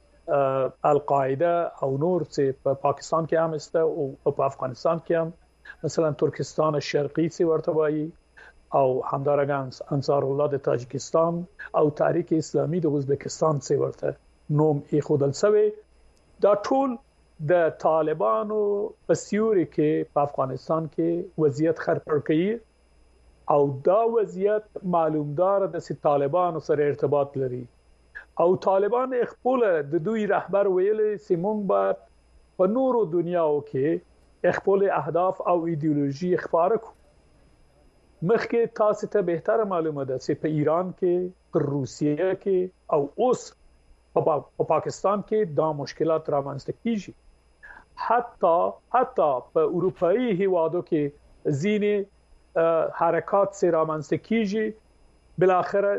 القاعده او نور چې په پاکستان کې هم است او په افغانستان کې هم مثلا ترکستان الشرقي چې ورته وایي او همدارنګه انصار الله د تاجکستان او تحریک اسلامي د ازبکستان چې ورته نوم یې خودل سوی دا ټول د طالبانو په سیوري کې په افغانستان کې وضعیت خرپړ کوي او دا وضعیت معلومدار د طالبانو سره ارتباط لري او طالبان خپل د دوی رهبر ویلي چې مونږ به په نورو دنیاو کې خپل اهداف او ایدئولوژي خبره کو مخکې تاسو ته بهتره معلومه ده چې په ایران کې په روسیه کې او اوس په پاکستان کې دا مشکلات رامنځته کیږي حتی حتی په اروپאי هیوادو کې ځینې حرکات سے رامنځته کیږي بل اخر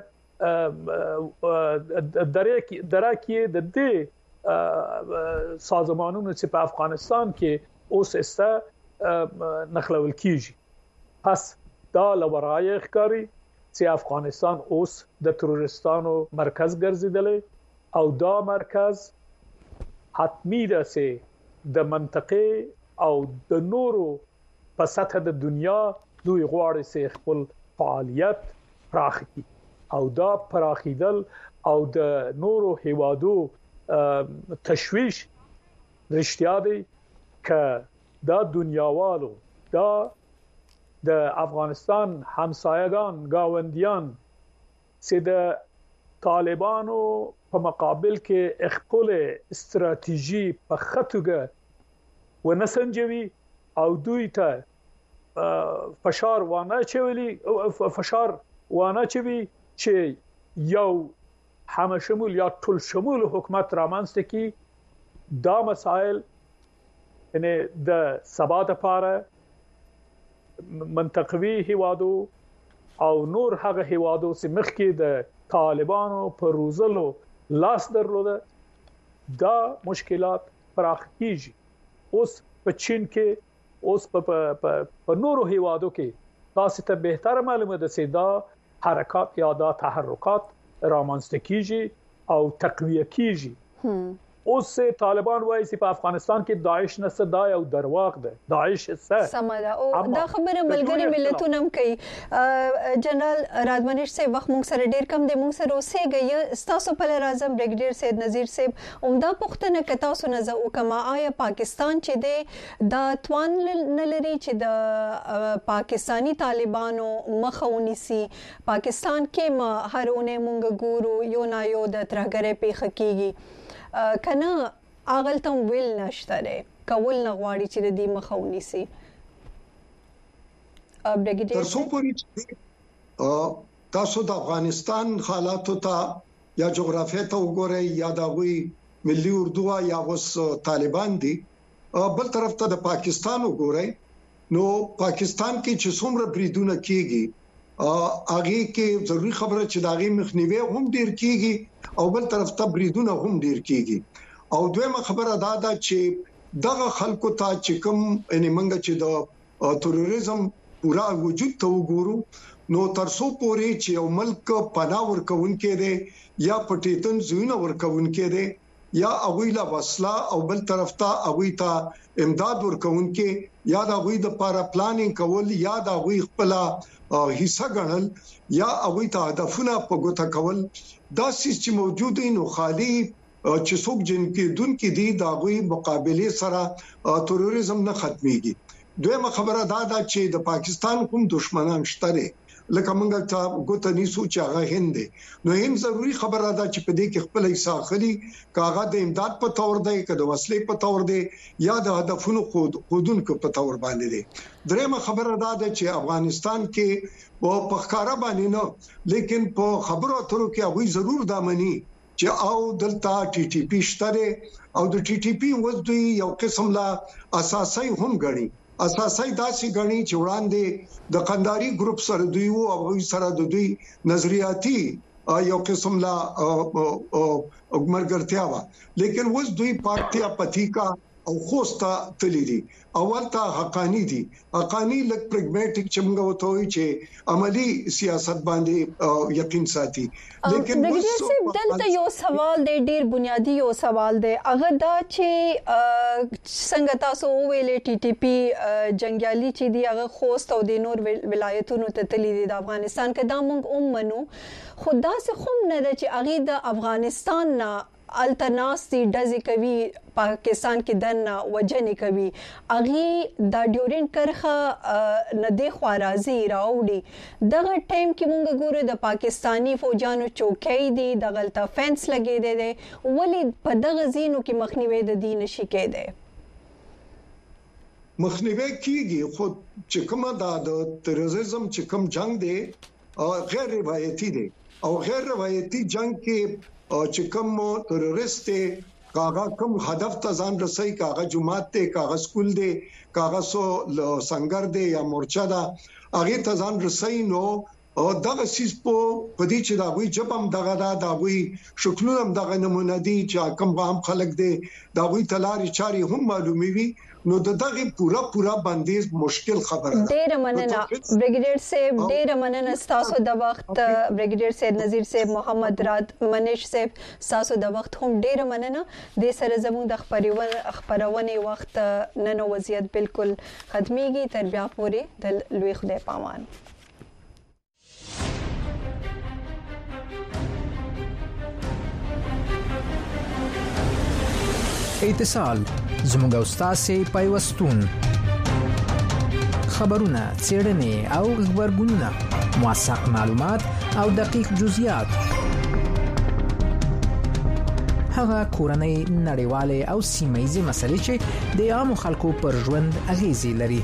درې کې د دې سازمانونو چې په افغانستان کې اوس استه نخلول کیږي پس دا لورای ښکاری چې افغانستان اوس د تروریستانو مرکز ګرځیدل او دا مرکز حتمی ده چې د منطقه او د نورو په سطح د دنیا دوی غواړي چې خپل فعالیت پراخ کړي او دا پراخیدل او د نورو هیوادو تشویش رښتیا دی ک دا دنیاوالو دا د افغانستان همسایگان گاوندیان چې د طالبانو په مقابل کې خپل استراتیژي په خطوګه ونسنجوي او دوی ته فشار وانه چوي فشار وانه چوي چې یو همه شمول یا ټول شمول حکومت رامنځته کی دا مسائل یعنی د ثبات لپاره منطقوي هیوادو او نور هغه هیوادو چې مخکې د طالبانو پر روزلو لاس درلوده دا مشکلات پراخ کیږي اوس په چین کې اوس په په نورو هیوادو کې تاسو ته بهتر معلومه ده چې دا حرکات یا دا تحرکات رامنځته کیږي او تقویه کیږي اوس طالبان وایي چې په افغانستان کې داعش نه صدا او درواغ ده داعش څه
سمدا او دا خبره ملګری ملتونه هم کوي جنرال رادمنش سے وخت مونږ سره ډیر کم دی مونږ سره اوسېږي استاسو په اعظم بریګیډیر سید نذیر صاحب عمده پښتنه کتا سو نه او کما آیا پاکستان چې دی دا توان نه لري چې د پاکستانی طالبانو مخاوني سي پاکستان کې هرونه مونږ ګورو یو نه یو د ترګره پیخ کیږي کنه اغل تم ویل نشته ده کول نه غواړي چې د دې مخاوني سي
تر څو پورې تاسو د افغانستان حالاتو ته یا جغرافیه ته وګورئ یا د غوي ملي اردو یا وس طالبان دي بل طرف ته د پاکستان وګورئ نو پاکستان کې چې څومره بریدونه کیږي اغه کې ضروری خبره چې داغي مخنیوي هم ډیر کیږي او بل طرف ته بریدونه هم ډیر کیږي او دویمه خبره دا ده چې دغه خلکو ته چې کوم یعنی منګه چې د تروریزم پورا وجود ته وګورو نو ترسو پوري چې یو ملک پناه ورکوونکې دی یا پټیتن زوینه ورکوونکې دی یا اغویلا وسلا او بل طرف ته اغوی ته امداد ورکوونکې یا د اغوی د پارا پلانینګ کول یا د اغوی خپل حصہ غنل یا اغوی ته هدفونه په ګوته کول دا سیس چې موجود دي نو خالي چې څوک جن کې دن کې دي دا غوي مقابله سره تروریزم نه ختميږي دویمه خبره دا ده چې د پاکستان کوم دشمنان شته لکه موږ ته ګوت نیسو چې هغه هند نو هم ضروری خبره ده چې په دې کې خپل حصہ خلی کاغه د امداد په تور دی کده وسلې په تور دی یا د هدفونو خود خودونکو په تور باندې دی درېمه خبره ده چې افغانستان کې او په ښکارا باندې نه لیکن په خبرو اترو کې هغه ضرور دامني چې او دلته ټي ټي پی شته او د ټي ټي پی وځي یو قسم لا اساسي هم غړي اساسي داسې غني چې وړاندې د قنداري ګروپ سره دوی او سره د دوی نظریاتي یو قسم لا مرګرتیا وا لیکن وس دوی پارټیا پتیکا او خوستا تللی دي اول ته حقانی دي حقانی لک پرګماټیک چې موږ وته وي چې عملی سیاست باندې یقین ساتي
لیکن دلته یو سوال دی ډیر بنیادی یو سوال دی هغه دا چې څنګه تاسو ویلې ټي ټي پی جنگیالي چې دی هغه خوست او د نور ولایتونو ته تللی دي د افغانستان کې دا موږ هم منو خدا سه خو نه د چې هغه د افغانستان نه التناسي دزي کوي پاکستان کې دنه وجنې کوي اغي د ډیورین کرخه نه دی خوارازي راوړي دغه ټیم کې مونږ ګورو د پاکستانی فوجانو چوکۍ دي د غلطه فنس لګې دي ولی په دغه زینو کې مخنیوي د دین شي کېده
مخنیوي کیږي خو چې کومه د تروریزم چې کوم جنگ دی غیر روایتي دی او غیر روایتي جنگ کې چې کوم تروریست کاغه کوم هدف ته ځان رسي کاغه جماعت ته کاغه سکول دی کاغه سو سنگر دی یا مورچا دا هغه ته ځان رسي نو دغه سیس په پدې چې دا وی جبم دغه دا دا وی شکلونه دغه نمونه دي چې کوم عام خلک دی دا وی تلاري چاري هم معلومي وي نو دغه پورا پورا بندیز مشکل خبره ده.
ډیر مننه بریګیډیر صاحب، ډیر مننه تاسو د وخت بریګیډیر صاحب نذیر صاحب، محمد رات منیش صاحب تاسو د وخت هم ډیر مننه. د سره زموږ د خبرونه خبرونه وخت نن وضعیت بالکل ختميږي. تر بیا پورې د لوی خدای پامان.
اتصال زموږ استاد پیوستون خبرونه، څېړنې او خبرګونونه، موثق معلومات او دقیق جزئیات، هغه کورنۍ، نړیوالې او سیمه‌ییزې مسلې چې د عامو خلکو پر ژوند اغیزې لري.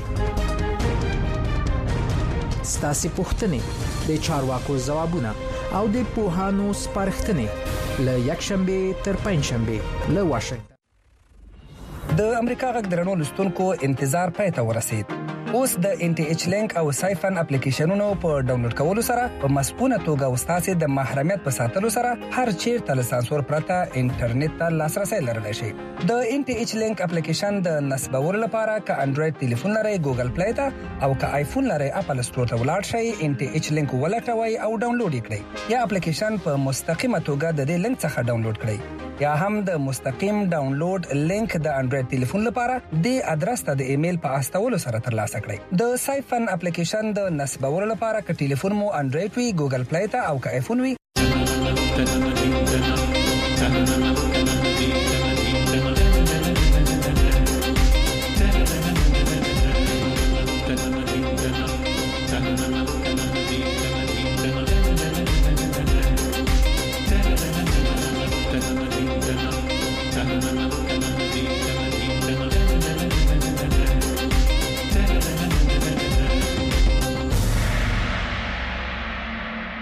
ستاسو پوښتنې، د چارواکو ځوابونه او د پوهانو سپارښتنې له یکشنبه تر پنځشنبه له واشنگټن.
د امریکا غږ درنو لستونکو انتظار پای ته ورسید. اوس د ان ټي ایچ لینک او سایفن اپلیکیشنونو په ډاونلوډ کولو سره په مسپونه توګه وستاسو د محرمیت په ساتلو سره هر چیرته له سانسور پرته انټرنیټ ته لاسرسي لرلی شي. د ان ټي ایچ لینک اپلیکیشن د نصبولو لپاره ک انډراید ټلیفون لري ګوګل پلی ته او ک آیفون لري اپل سٹور ته ولاړ شئ، ان ټي ایچ لینک ولټوي او ډاونلوډ کړئ یا اپلیکیشن په مستقیمه توګه د دې لینک څخه ډاونلوډ کړئ یا هم د مستقیم ډاونلوډ لینک د انډراید ټلیفون لپاره د ادرس ته د ایمیل په استولو سره ترلاسه کړئ. د سایفن اپلیکیشن د نصبولو لپاره ک ټلیفون مو انډراید وي، ګوګل پلی ته او ک آیفون وي